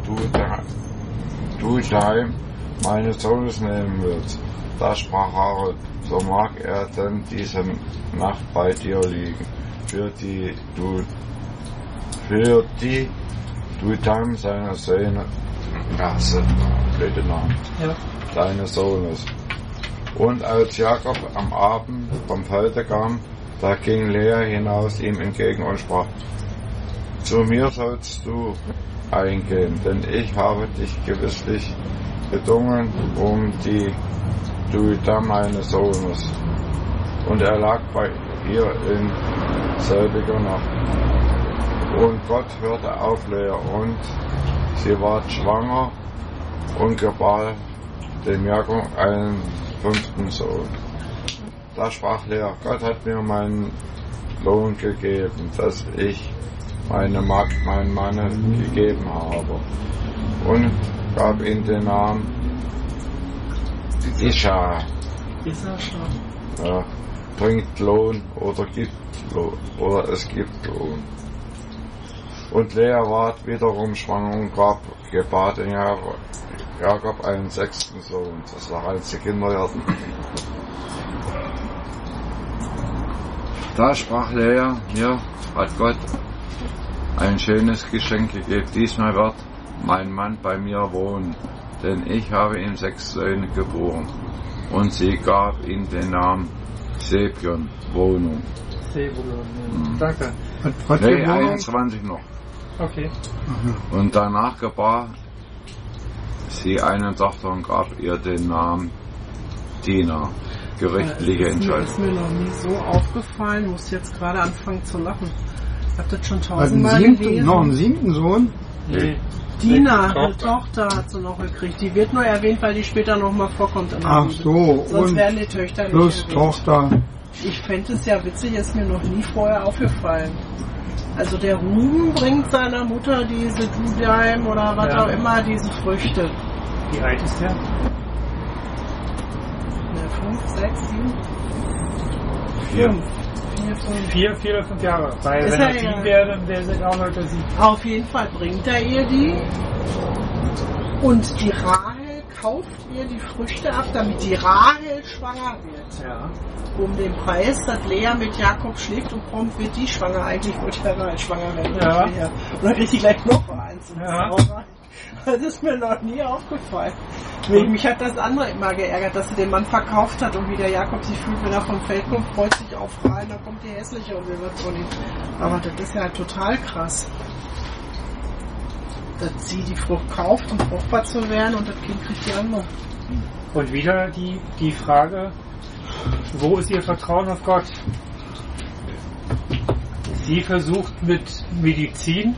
Duitam meines Sohnes nehmen willst. Da sprach Rahel: So mag er denn diese Nacht bei dir liegen. Für die du für die Duitam seiner Söhne, ja, blöde Namen, Ja. seines Sohnes. Und als Jakob am Abend vom Felde kam, da ging Lea hinaus ihm entgegen und sprach: Zu mir sollst du eingehen, denn ich habe dich gewisslich bedungen um die Duitam meines Sohnes. Und er lag bei ihr in selbiger Nacht. Und Gott hörte auf Lea, und sie ward schwanger und gebar dem Jakob einen fünften Sohn. Da sprach Lea: Gott hat mir meinen Lohn gegeben, dass ich meine Magd meinem Manne gegeben habe, und gab ihm den Namen Isha, Ist er schon. ja, bringt Lohn oder gibt Lohn, oder es gibt Lohn. Und Lea ward wiederum schwanger und gab, gebar den Jakob einen sechsten Sohn. Das war, als die Kinder hatten. Da sprach Lea: Mir hat Gott ein schönes Geschenk gegeben. Diesmal wird mein Mann bei mir wohnen, denn ich habe ihm sechs Söhne geboren. Und sie gab ihm den Namen Sepion, Wohnung. Sebulon, ja. Mhm. Danke. Was, was Nee, für Wohnung? einundzwanzig noch. Okay. Und danach gebar sie eine Tochter und gab ihr den Namen Dina. Gerichtliche Das ist mir, Entscheidung. ist mir noch nie so aufgefallen, muss jetzt gerade anfangen zu lachen. Ich hab das schon Was, ein tausendmal siebten, gelesen. noch einen siebten Sohn? Nee. Dina, Nee, eine Tochter hat sie noch gekriegt. Die wird nur erwähnt, weil die später nochmal vorkommt. In der Ach Bibel. so, Sonst und werden die Töchter nicht plus erwähnt. Tochter. Ich fände es ja witzig, ist mir noch nie vorher aufgefallen. Also der Ruben bringt seiner Mutter diese Dudaim oder was Ja. auch immer, diese Früchte. Wie alt ist der? Ne, fünf, sechs, sieben? Vier. Fünf. Vier, fünf. Vier, vier oder fünf Jahre. Weil Ist wenn er er sieben ja. wäre, dann wäre sie auch Leute sieben. Auf jeden Fall bringt er ihr die. Und die Rahel kauft ihr die Früchte ab, damit die Rahel schwanger wird. Ja. Um den Preis, dass Lea mit Jakob schläft und prompt wird die schwanger. Eigentlich wird ja Rahel schwanger werden. Ja. Lea. Und dann kriegt sie gleich noch eins. Ja. Das ist mir noch nie aufgefallen. Mich hat das andere immer geärgert, dass sie den Mann verkauft hat und wie der Jakob sich fühlt, wenn er vom Feld kommt, freut sich auf Rahel, dann kommt die hässliche und will was von ihm. Aber das ist ja total krass. Dass sie die Frucht kauft, um fruchtbar zu werden und das Kind kriegt die andere. Und wieder die, die Frage, wo ist ihr Vertrauen auf Gott? Sie versucht mit Medizin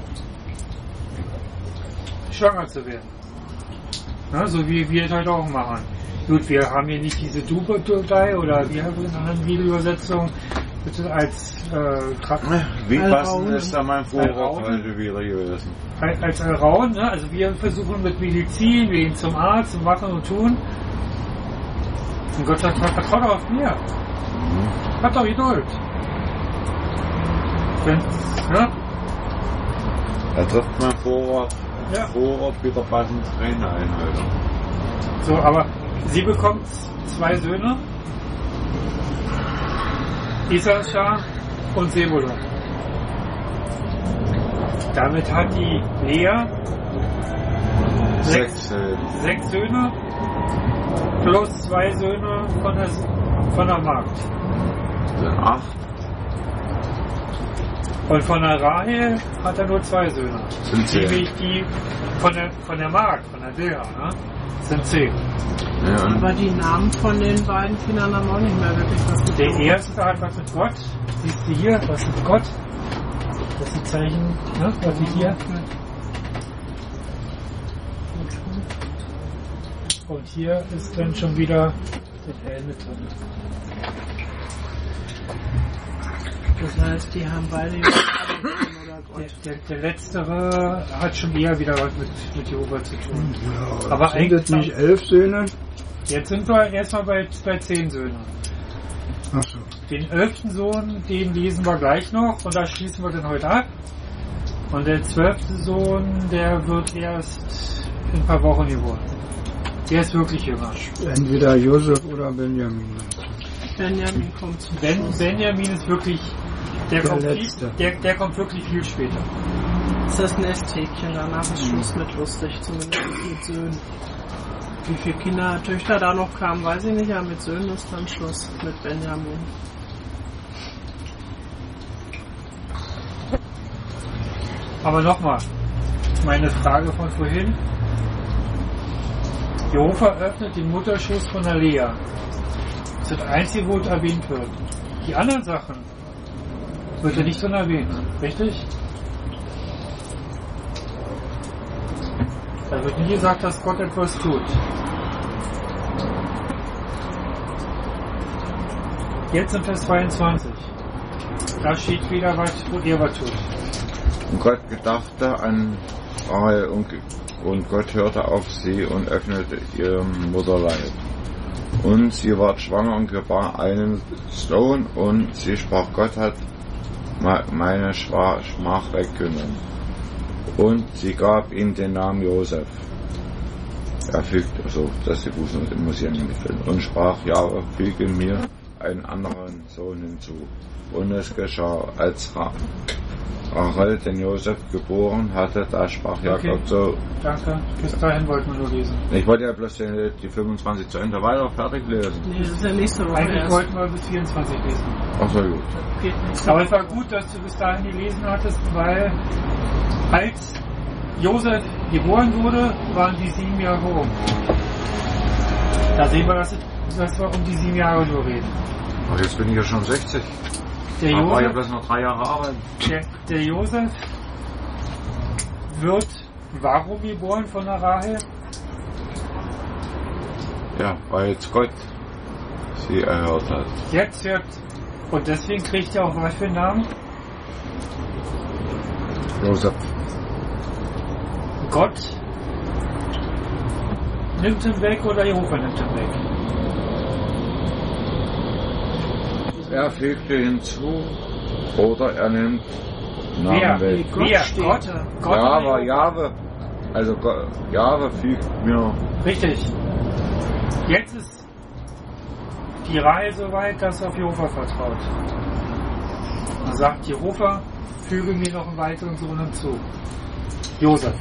schwanger zu werden. Na, so wie wir es heute auch machen. Gut, wir haben hier nicht diese Dubai oder wie haben wir in einer Videoübersetzung bitte als äh, Kranken- Wie Alraun. passend ist da mein Vorwort Alraun. heute wieder gewesen? als Alraun, ne? Also wir versuchen mit Medizin, wir gehen zum Arzt und machen und tun. Und Gott sagt, vertrau doch auf mir. Mhm. Hab doch Geduld. Wenn, ne? Da trifft mein Vorwort, Ja. Vorwort wieder passend rein ein heute. So, aber sie bekommt zwei Söhne. Issachar und Sebulon. Damit hat die Lea sechs, Sechs, äh, sechs Söhne plus zwei Söhne von der, von der Magd. sind acht, Und von der Rahel hat er nur zwei Söhne. sind zehn. Nämlich die von der, von der Magd, von der Bilha, ne? Sind zehn. Ja, und Aber die Namen von den beiden Kindern haben auch nicht mehr wirklich was zu Der tun. erste hat was mit Gott. Siehst du hier, was mit Gott? Das ist ein Zeichen, ne? Was ich hier. Und hier ist dann schon wieder das L mit drin. Das heißt, die haben beide oder Der, Gott. der, der letztere hat schon eher wieder was mit, mit Jehova zu tun. Ja, Aber sind jetzt eigentlich- nicht elf Söhne? Jetzt sind wir erstmal bei, bei zehn Söhnen. Achso. Den elften Sohn, den lesen wir gleich noch und da schließen wir dann heute ab. Und der zwölfte Sohn, der wird erst in ein paar Wochen geboren. Der ist wirklich jünger. Entweder Josef oder Benjamin. Benjamin kommt zu Ben, Benjamin ist wirklich, der, Der kommt viel, Letzte. der, der kommt wirklich viel später. Das ist ein Nesthäkchen, danach ist Schluss mit lustig, zumindest mit Söhnen. Wie viele Kinder, Töchter da noch kamen, weiß ich nicht, aber mit Söhnen ist dann Schluss mit Benjamin. Aber nochmal, meine Frage von vorhin. Jehova öffnet den Mutterschoß von der Lea. Das ist das Einzige, wo es erwähnt wird. Die anderen Sachen wird ja nicht so erwähnt, richtig? Da wird nie gesagt, dass Gott etwas tut. Jetzt in Vers zweiundzwanzig. Da steht wieder was, wo er was tut. Und Gott gedachte an Rahel und, und Gott hörte auf sie und öffnete ihren Mutterleib. Und sie ward schwanger und gebar einen Sohn und sie sprach, Gott hat meine Schmach weggenommen. Und sie gab ihm den Namen Josef. Er fügte, also das ist die Fußnote, muss ich ja nicht mitfinden, und sprach, ja, füge mir einen anderen Sohn hinzu. Und es geschah, als Ra- Rachel den Josef geboren hatte, da sprach Jakob Okay. so, Danke, bis dahin wollten wir nur lesen. ich wollte ja bloß die, die fünfundzwanzig zu Ende weiter fertig lesen. Nee, das ist ja nächste Woche Eigentlich erst. wollten wir bis vierundzwanzig lesen. Ach so, gut. Geht nicht. Aber es war gut, dass du bis dahin gelesen hattest, weil als Josef geboren wurde, waren die sieben Jahre um. Da sehen wir, dass, es, dass wir um die sieben Jahre nur reden. Ach, jetzt bin ich ja schon sechzig. Der Aber ich habe Josef, bloß noch drei Jahre Arbeit. der, der Josef wird warum geboren von der Rahel? Ja, weil jetzt Gott sie erhört hat. Jetzt hört, und deswegen kriegt er auch was für einen Namen? Josef. Gott nimmt ihn weg oder Jehova nimmt ihn weg? er fügte hinzu oder er nimmt Namen Wer? weg. Gott Wer? steht Gott? da. Gott Jahwe, oder Jahwe, also Go- Jahwe fügt mir. Richtig. Jetzt ist die Reihe so weit, dass er auf Jehova vertraut. Er sagt, Jehova, füge mir noch einen weiteren Sohn hinzu. Josef.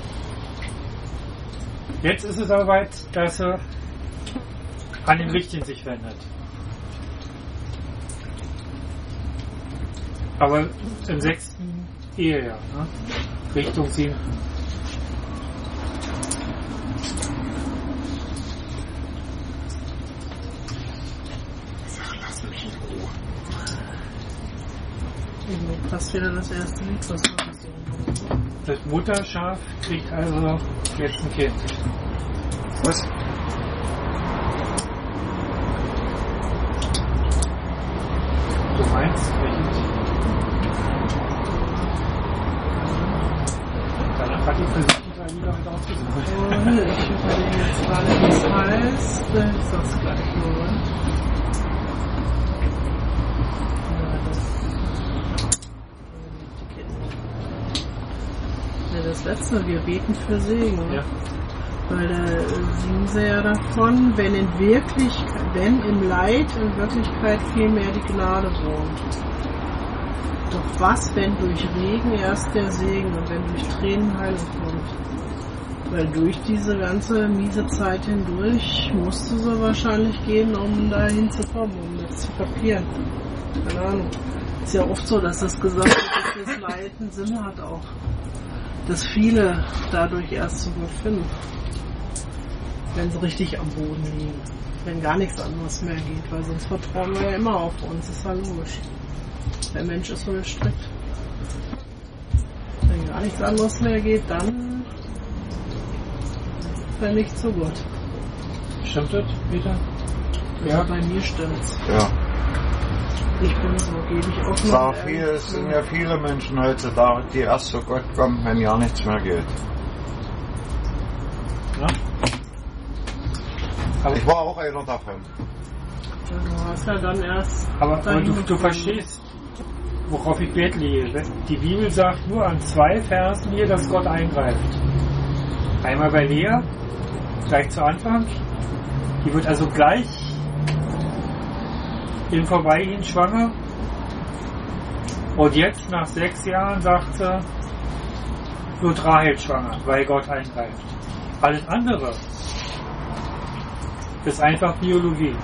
Jetzt ist es aber weit, dass er an den Richtigen sich wendet. Aber im sechsten Ehejahr, ne? Richtung sieben. Sag, lass mich in Ruhe. Irgendwie passt wieder das erste Lied, was wir gesungen haben. Das Mutterschaf kriegt also jetzt ein Kind. Was? Du meinst, welches? Danach hat die versucht, die drei Lieder wieder aufzusammeln. Und ich überlege jetzt gerade, wie es heißt. Ich sag's gleich nur. Ja, das letzte, wir beten für Segen. Ne? Ja. Weil da singen sie ja davon, wenn in Wirklichkeit, wenn im Leid in Wirklichkeit vielmehr die Gnade wohnt. Doch was, wenn durch Regen erst der Segen und wenn durch Tränen Heilung kommt? Weil durch diese ganze miese Zeit hindurch musste sie wahrscheinlich gehen, um da hinzukommen, um das zu kapieren. Keine Ahnung. Ist ja oft so, dass das gesagt wird, dass das Leid einen Sinn hat auch. Dass viele dadurch erst zu Gott finden. Wenn sie richtig am Boden liegen. Wenn gar nichts anderes mehr geht, weil sonst vertrauen wir ja immer auf uns, ist ja logisch. Der Mensch ist so gestrickt. Wenn gar nichts anderes mehr geht, dann fände ich zu Gott. Stimmt das, Peter? Ja, bei mir stimmt's. Ja. Ich bin so, gebe ich auch Es noch. war viel, es sind ja viele Menschen heutzutage, die erst zu Gott kommen, wenn ja nichts mehr geht. Ja? Aber, Ich war auch einer davon. Du hast ja dann erst. aber, aber dahin du, du gefunden. verstehst, worauf ich Wert lege. Die Bibel sagt nur an zwei Versen hier, dass Gott eingreift. Einmal bei Lea, gleich zu Anfang. Die wird also gleich im Vorbeigehen schwanger. Und jetzt, nach sechs Jahren, sagt sie, wird Rahel schwanger, weil Gott eingreift. Alles andere ist einfach Biologie.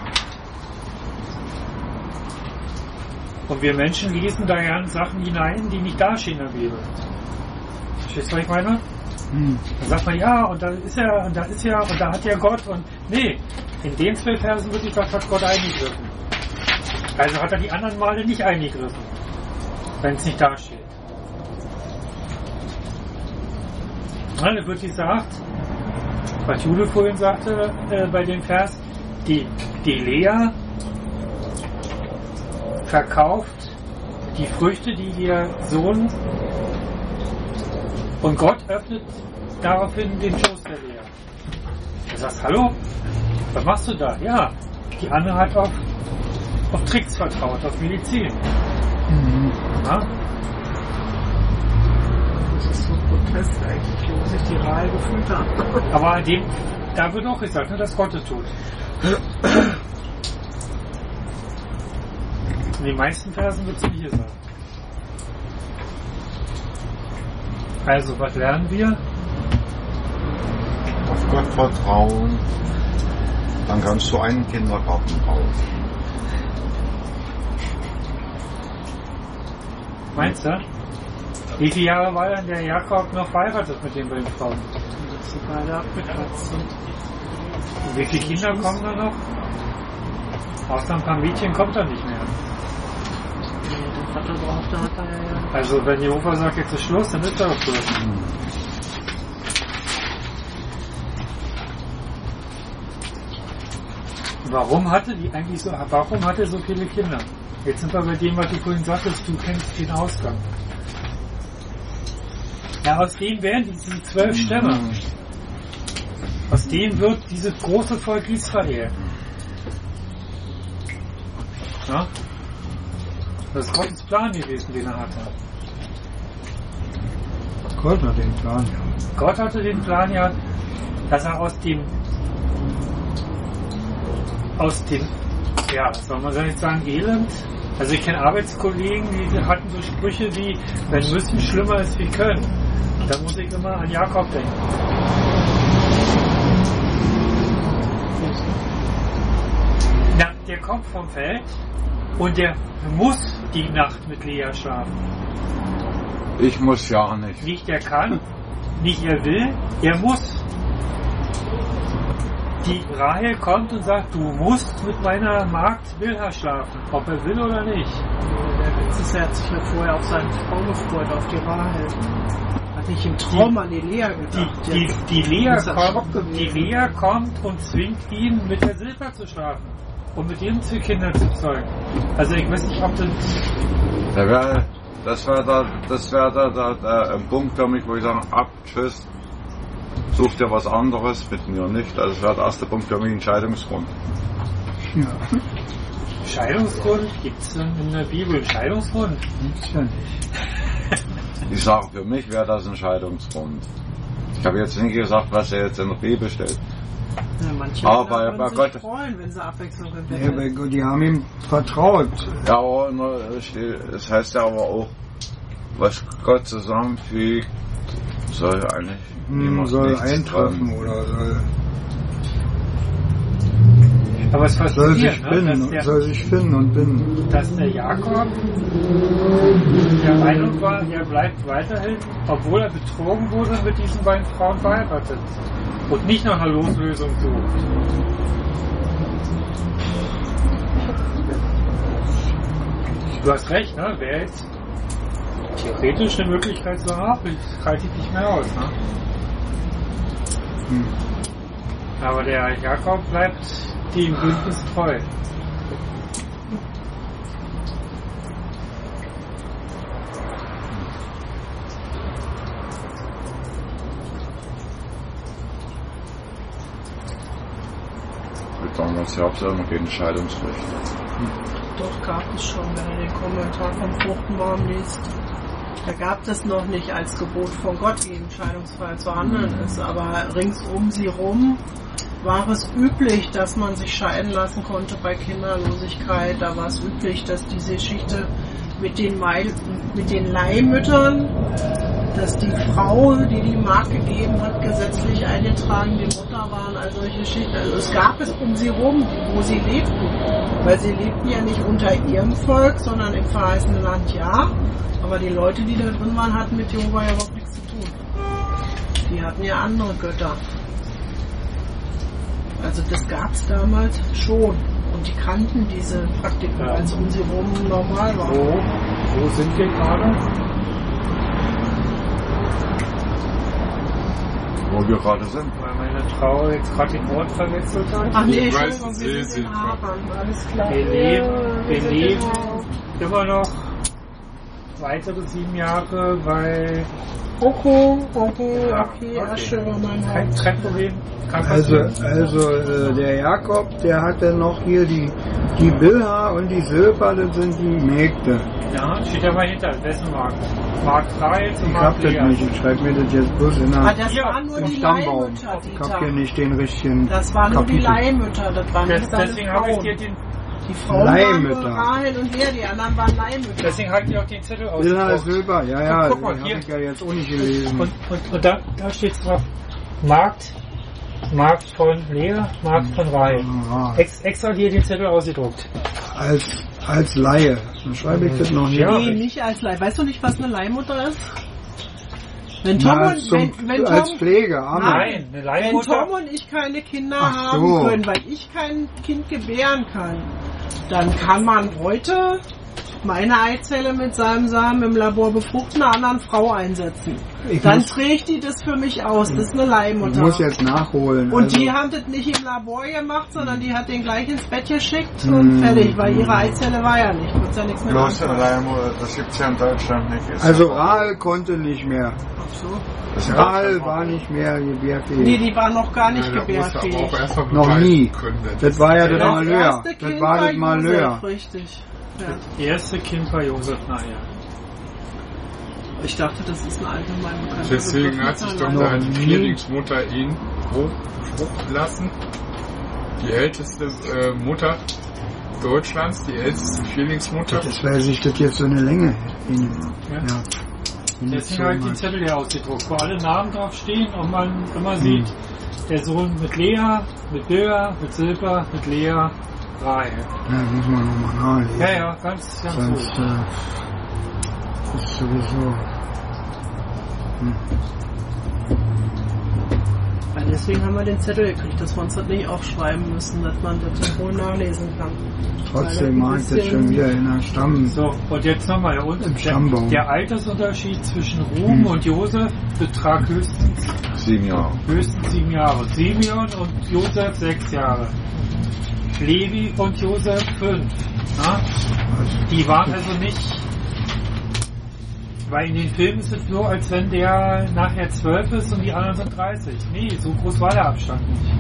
Und wir Menschen lesen da gerne Sachen hinein, die nicht dastehen in der Bibel. Verstehst du, was ich meine? Hm. Dann sagt man, ja, und da ist er, und da ist er, und da hat ja Gott, und nee, in den zwölf Versen wird gesagt, hat Gott eingegriffen. Also hat er die anderen Male nicht eingegriffen, wenn es nicht dasteht. Ja, dann wird gesagt, was Jule vorhin sagte, äh, bei dem Vers, die, die Lea verkauft die Früchte, die ihr Sohn, und Gott öffnet daraufhin den Schoß der Lea. Du sagst, hallo, was machst du da? Ja, die andere hat auf, auf Tricks vertraut, auf Medizin. Mhm. Ja? Das ist so grotesk eigentlich, wo sich die Rahel gefühlt hat. Aber an dem, da wird auch gesagt, ne, dass Gott es tut. In den meisten Versen wird es nicht gesagt. Also, was lernen wir? Auf Gott vertrauen, dann kannst du einen Kindergarten bauen. Meinst du? Wie viele Jahre war denn der Jakob noch verheiratet mit den beiden Frauen? Dass sie beide abgekratzt sind. Und wie viele Kinder kommen da noch? Außer ein paar Mädchen kommt da nicht mehr. Nee, der Vater braucht, da hat er ja. Also, wenn Jehova sagt, jetzt ist Schluss, dann ist er auch Schluss. Warum hatte die eigentlich so, warum hatte so viele Kinder? Jetzt sind wir bei dem, was du vorhin sagtest, du kennst den Ausgang. Ja, aus dem werden diese zwölf Stämme. Aus dem wird dieses große Volk Israel. Ja? Das ist Gottes Plan gewesen, den er hatte. Gott hat den Plan, ja. Gott hatte den Plan ja, dass er aus dem, aus dem, ja, was soll man jetzt sagen, Elend. Also ich kenne Arbeitskollegen, die hatten so Sprüche wie, wenn Müssen schlimmer ist wie Können. Da muss ich immer an Jakob denken. Na, der kommt vom Feld und der muss die Nacht mit Lea schlafen. Ich muss ja nicht. Nicht er kann, nicht er will, er muss. Die Rahel kommt und sagt, du musst mit meiner Magd Bilha schlafen, ob er will oder nicht. Der Witz ist, er hat sich ja vorher auf seine Frau gefreut, auf die Rahel. Hat nicht im Traum an die Lea gedacht. Die, die, die, Lea ist ein Schock kommt, die gewesen. Lea kommt und zwingt ihn, mit der Silber zu schlafen und mit ihren zwei Kindern zu zeugen. Also ich weiß nicht, ob das... Da wär, das wäre da, das wäre da, da, da ein Punkt für mich, wo ich sage, ab, tschüss, such dir was anderes, mit mir nicht. Also das wäre der erste Punkt für mich, Entscheidungsgrund. Ja, Scheidungsgrund? Gibt es in der Bibel einen Scheidungsgrund? gibt's ja nicht. Ich sage, für mich wäre das ein Scheidungsgrund. Ich habe jetzt nicht gesagt, was er jetzt in der Bibel steht. Ja, manche Aber Männer bei würden Gott- sich freuen, wenn sie Abwechslung im Bett Ja, bei hätten. Gott, die haben ihm vertraut. Ja, aber nur, es heißt ja aber auch, was Gott zusammenfügt, soll eigentlich Hm, niemand soll nichts eintreffen dran. oder soll, Aber es soll fasziniert, sich ne, finden, dass, der, soll sich finden und binden. dass der Jakob der Meinung war, er bleibt weiterhin, obwohl er betrogen wurde, mit diesen beiden Frauen verheiratet. Und nicht nach einer Loslösung sucht. Du hast recht, ne? Wäre jetzt theoretisch eine Möglichkeit zu haben, ich halte ich nicht mehr aus, ne? Hm. Aber der Jakob bleibt dem Bündnis treu. Damals gab es ja noch kein Scheidungsrecht. Doch, gab es schon, wenn er den Kommentar vom Fruchtenbaum liest. Da gab es noch nicht als Gebot von Gott, wie im Scheidungsfall zu handeln ist. Aber rings um sie rum war es üblich, dass man sich scheiden lassen konnte bei Kinderlosigkeit. Da war es üblich, dass diese Geschichte mit den, Meil, mit den Leihmüttern, dass die Frau, die die Magd gegeben hat, gesetzlich eingetragen die Mutter waren, also solche Geschichten. Also es gab es um sie rum, wo sie lebten. Weil sie lebten ja nicht unter ihrem Volk, sondern im verheißenen Land, ja. Aber die Leute, die da drin waren, hatten mit Jehova ja überhaupt nichts zu tun. Die hatten ja andere Götter. Also das gab es damals schon. Und die kannten diese Praktiken, Ja. als um sie rum normal war. Wo, wo sind wir gerade? Wo wir gerade sind. Weil meine Frau jetzt gerade den Ort verwechselt hat. Ach nee, Ich weiß, Entschuldigung, ich wir sehe sind sie. in Aachen, alles klar. Wir leben, Ja, wir sind leben in immer noch weitere sieben Jahre bei Okay, okay, Ja, okay, okay. Asche über mein kein Haupt. Trendproblem. Kann Also, passieren. also äh, der Jakob, der hatte noch hier die, die Bilha und die Silber, das sind die Mägde. Ja, steht ja mal hinter. Wessen Markt? Markt Reis und Ich Markt hab das Lea. nicht, ich schreibe mir das jetzt bloß in Ah, der, das Ja, waren nur im die Stammbaum. Leihmütter, Ich hab hier Dieter. nicht den richtigen Das waren nur die Kapitel. Leihmütter, das waren Das, nicht seine deswegen habe ich Frauen. dir den, Die Frauen waren Leihmütter. nur Rahel und Lea, die anderen waren Leihmütter. deswegen habe ich dir auch den Zettel Bilha ist ausgedruckt. Silber, ja, ja, Guck mal, den hier. habe ich ja jetzt auch nicht gelesen. Und, und, und da, da steht drauf, Markt, Markt von Lea, Markt von Rahel. Ah, Ex, extra dir den Zettel ausgedruckt. als, als Laie, dann schreibe ich das noch nicht. Ja. Nee, nicht als Leih. Weißt du nicht, was eine Leihmutter ist? Wenn Tom, Na, und, zum, wenn, wenn als Tom, Pflege, Amen. Nein, eine wenn Leihmutter. Tom und ich keine Kinder Ach haben so. können, weil ich kein Kind gebären kann, dann kann man heute meine Eizelle mit seinem Samen im Labor befruchten, einer anderen Frau einsetzen. Ich Dann muss, trägt die das für mich aus. Das ist eine Leihmutter. ich muss jetzt nachholen. Und also, die haben das nicht im Labor gemacht, sondern die hat den gleich ins Bett geschickt Hm. und fertig, weil ihre Eizelle war ja nicht. Konntest ja nichts mehr Bloß anfangen. Leihmutter, das gibt es ja in Deutschland nicht. Ist also ja- Rahel konnte nicht mehr. Ach so. das ist Rahel ja- war nicht mehr gebärfähig. Nee, die war noch gar nicht Ja, der musste auch gebärfähig. erst mal Noch beweisen nie. können, Das war ja Ja, das Das Malheur. erste Das Kind war das Josef, Malheur. richtig. Ja. Das erste Kind war Josef nachher. Ich dachte, das ist ein allgemein bekannter Deswegen Begriff hat sich doch mittlerweile. seine Vierlingsmutter ihn hochbefruchten lassen. Die älteste äh, Mutter Deutschlands, die älteste Vierlingsmutter. Das wäre sich das jetzt so eine Länge in, Ja. ja. in Deswegen habe ich den Zettel hier ausgedruckt, wo alle Namen draufstehen und man immer sieht, der Sohn mit Lea, mit Bilga, mit Silpa, mit Lea, Rahel. Ja, muss man nochmal nachlesen. Ja, ja, ganz, ganz Sonst gut. äh, ist sowieso. Hm. Ja, deswegen haben wir den Zettel gekriegt, dass wir uns das nicht aufschreiben müssen, dass man das in Ruhe nachlesen kann. Trotzdem mag ich das schon wieder in der Stamm. So, und jetzt nochmal hier unten. Im Der, Stammbaum. der Altersunterschied zwischen Ruben Hm. und Josef betrag höchstens, Sieben Jahre. höchstens sieben Jahre. Simeon und Josef sechs Jahre. Levi und Josef fünf. Na? Die waren also nicht, weil in den Filmen ist es so, als wenn der nachher zwölf ist und die anderen sind dreißig. Nee, so groß war der Abstand nicht.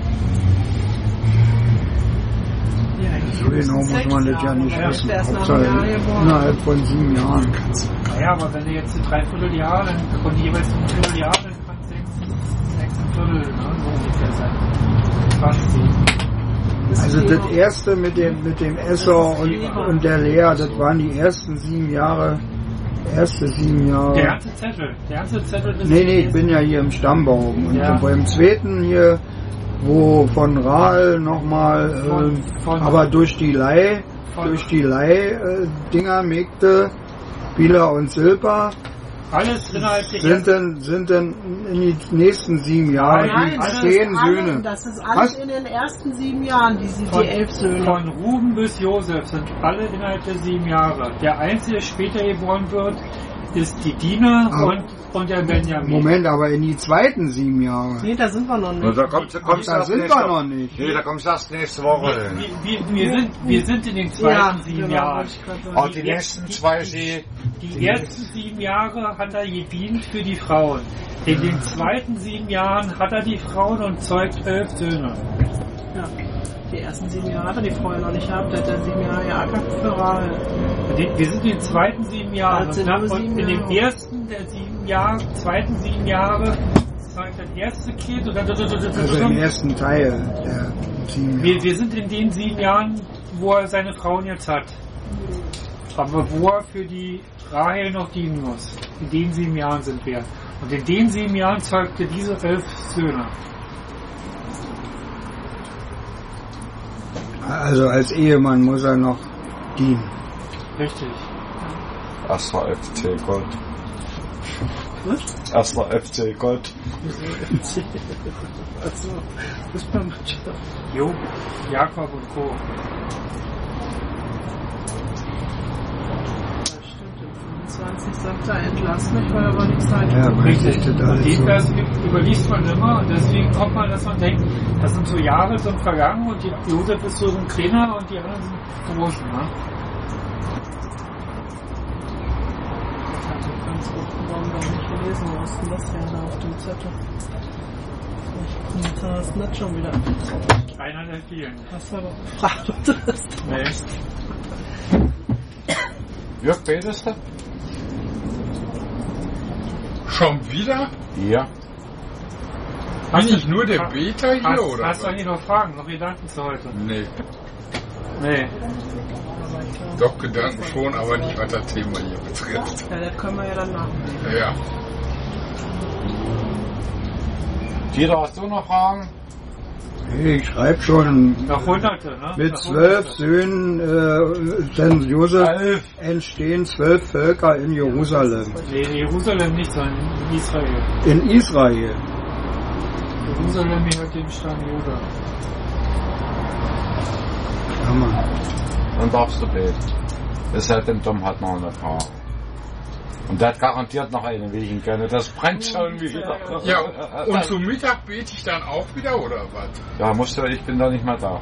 Ja, So genau muss man das ja nicht Ja, wissen. der ist nach einem Jahr Hauptsache geboren. innerhalb von sieben Jahren. Naja, aber wenn du jetzt ein Dreivierteljahr, dann von jeweils ein Vierteljahr, dann kann es sechs, sechs Viertel, ne, so ungefähr sein. Fast sieben. Also das erste mit dem mit dem Esser und, und der Lea, das waren die ersten sieben Jahre. Erste sieben Der Jahre. ganze Zettel, der ganze Zettel ist... Nee, nee, ich bin ja hier im Stammbaum. Und Ja. beim zweiten hier, wo von Rahel nochmal, Von- äh, von- aber durch die Leih, von- durch die Leih-Dinger Mägde, Bila und Silpa, Alles innerhalb der sind dann, sind dann in die nächsten sieben Jahre Nein, die das zehn ist alle, Söhne. Das ist alles Was? in den ersten sieben Jahren, die, die Von, elf Söhne. von Ruben bis Josef sind alle innerhalb der sieben Jahre. Der Einzige, der später geboren wird, ist die Dina Ah. und, und der Benjamin. Moment, aber in die zweiten sieben Jahre. Nee, da sind wir noch nicht. Und da kommt, Ach, kommst da erst sind nächste- wir noch nicht. Nee, da kommst du erst nächste Woche hin. Wir, wir, wir, sind, wir sind in den zweiten Ja, sieben genau, Jahren. wollte ich grad sagen. Auch die nächsten zwei See. Die ersten sieben Jahre hat er gedient für die Frauen. In den zweiten sieben Jahren hat er die Frauen und zeugt elf Söhne. Ja. Die ersten sieben Jahre hat er die Frau ja noch nicht gehabt, der hat er sieben Jahre geackert für Rahel. Die- Wir sind in den zweiten sieben Jahren. Das sind Und, nur nach- und sieben in den Jahre. ersten der sieben Jahre, zweiten sieben Jahre zeugt das erste Kind. Und dann, Also im ersten Teil der sieben Jahre. wir, wir sind in den sieben Jahren, wo er seine Frauen jetzt hat. Aber wo er für die Rahel noch dienen muss. In den sieben Jahren sind wir. Und in den sieben Jahren zeugte diese elf Söhne. Also als Ehemann muss er noch dienen. Richtig. Erster F C Gold. Was? Erster F C Gold. Also, Fußballmannschaft. Jo, Jakob und Co. Das stimmt, im fünfundzwanzig sagt er, entlass mich, weil er war nichts da. Ja, Richtig. das Und alles den so. Vers überliest man immer und deswegen kommt man, dass man denkt, das sind so Jahre sind vergangen und die- Josef ist so ein Kleiner und die anderen sind groß. Ne? Ich hatte ganz gut, warum wir nicht gelesen mussten, das ja da auf dem Zettel. Jetzt hast du das schon wieder. Einer der vielen. Hast du aber gefragt, ob du das Nee. Jörg, betest du? Schon wieder? Ja. Bin ich nur der Beter hier, hast, oder Hast du was? eigentlich noch Fragen, noch Gedanken zu heute? Nee, Nee. doch Gedanken schon, aber nicht, was das Thema hier betrifft. Ja, das können wir ja dann machen. Ja, Dieter, hast du noch Fragen? Ich schreibe schon Noch Hunderte, ne? mit Noch zwölf Hunderte. Söhnen, äh, denn Josef Elf. entstehen zwölf Völker in Jerusalem. Nee, in Jerusalem nicht, sondern in Israel. In Israel. Jerusalem gehört dem Stamm Juda. Ja, Mann. Dann darfst du beten. Es sei denn, Tom hat noch eine Frage. Und der hat garantiert noch eine, wie ich ihn kenne. Das brennt schon wieder. ja, und zum Mittag bete ich dann auch wieder, oder was? Ja, musst du, ich bin da nicht mehr da.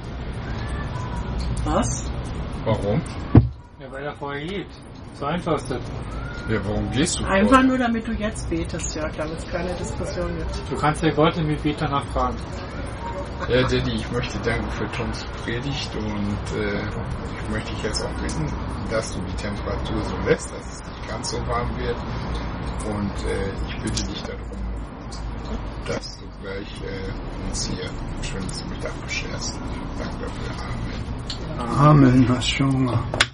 Was? Warum? Ja, weil er vorher geht. So einfach ist das. Ja, warum gehst du Einfach vor? nur, damit du jetzt betest, ja, damit es keine Diskussion gibt. Du kannst ja Gott im Gebet danach fragen. Ja, Daddy, ich möchte danken für Toms Predigt und äh, ich möchte dich jetzt auch bitten, dass du die Temperatur so lässt, dass es nicht ganz so warm wird. Und äh, ich bitte dich darum, dass du gleich äh, uns hier ein schönes Mittag bescherst. Danke dafür. Amen. Amen, Herr Schunger.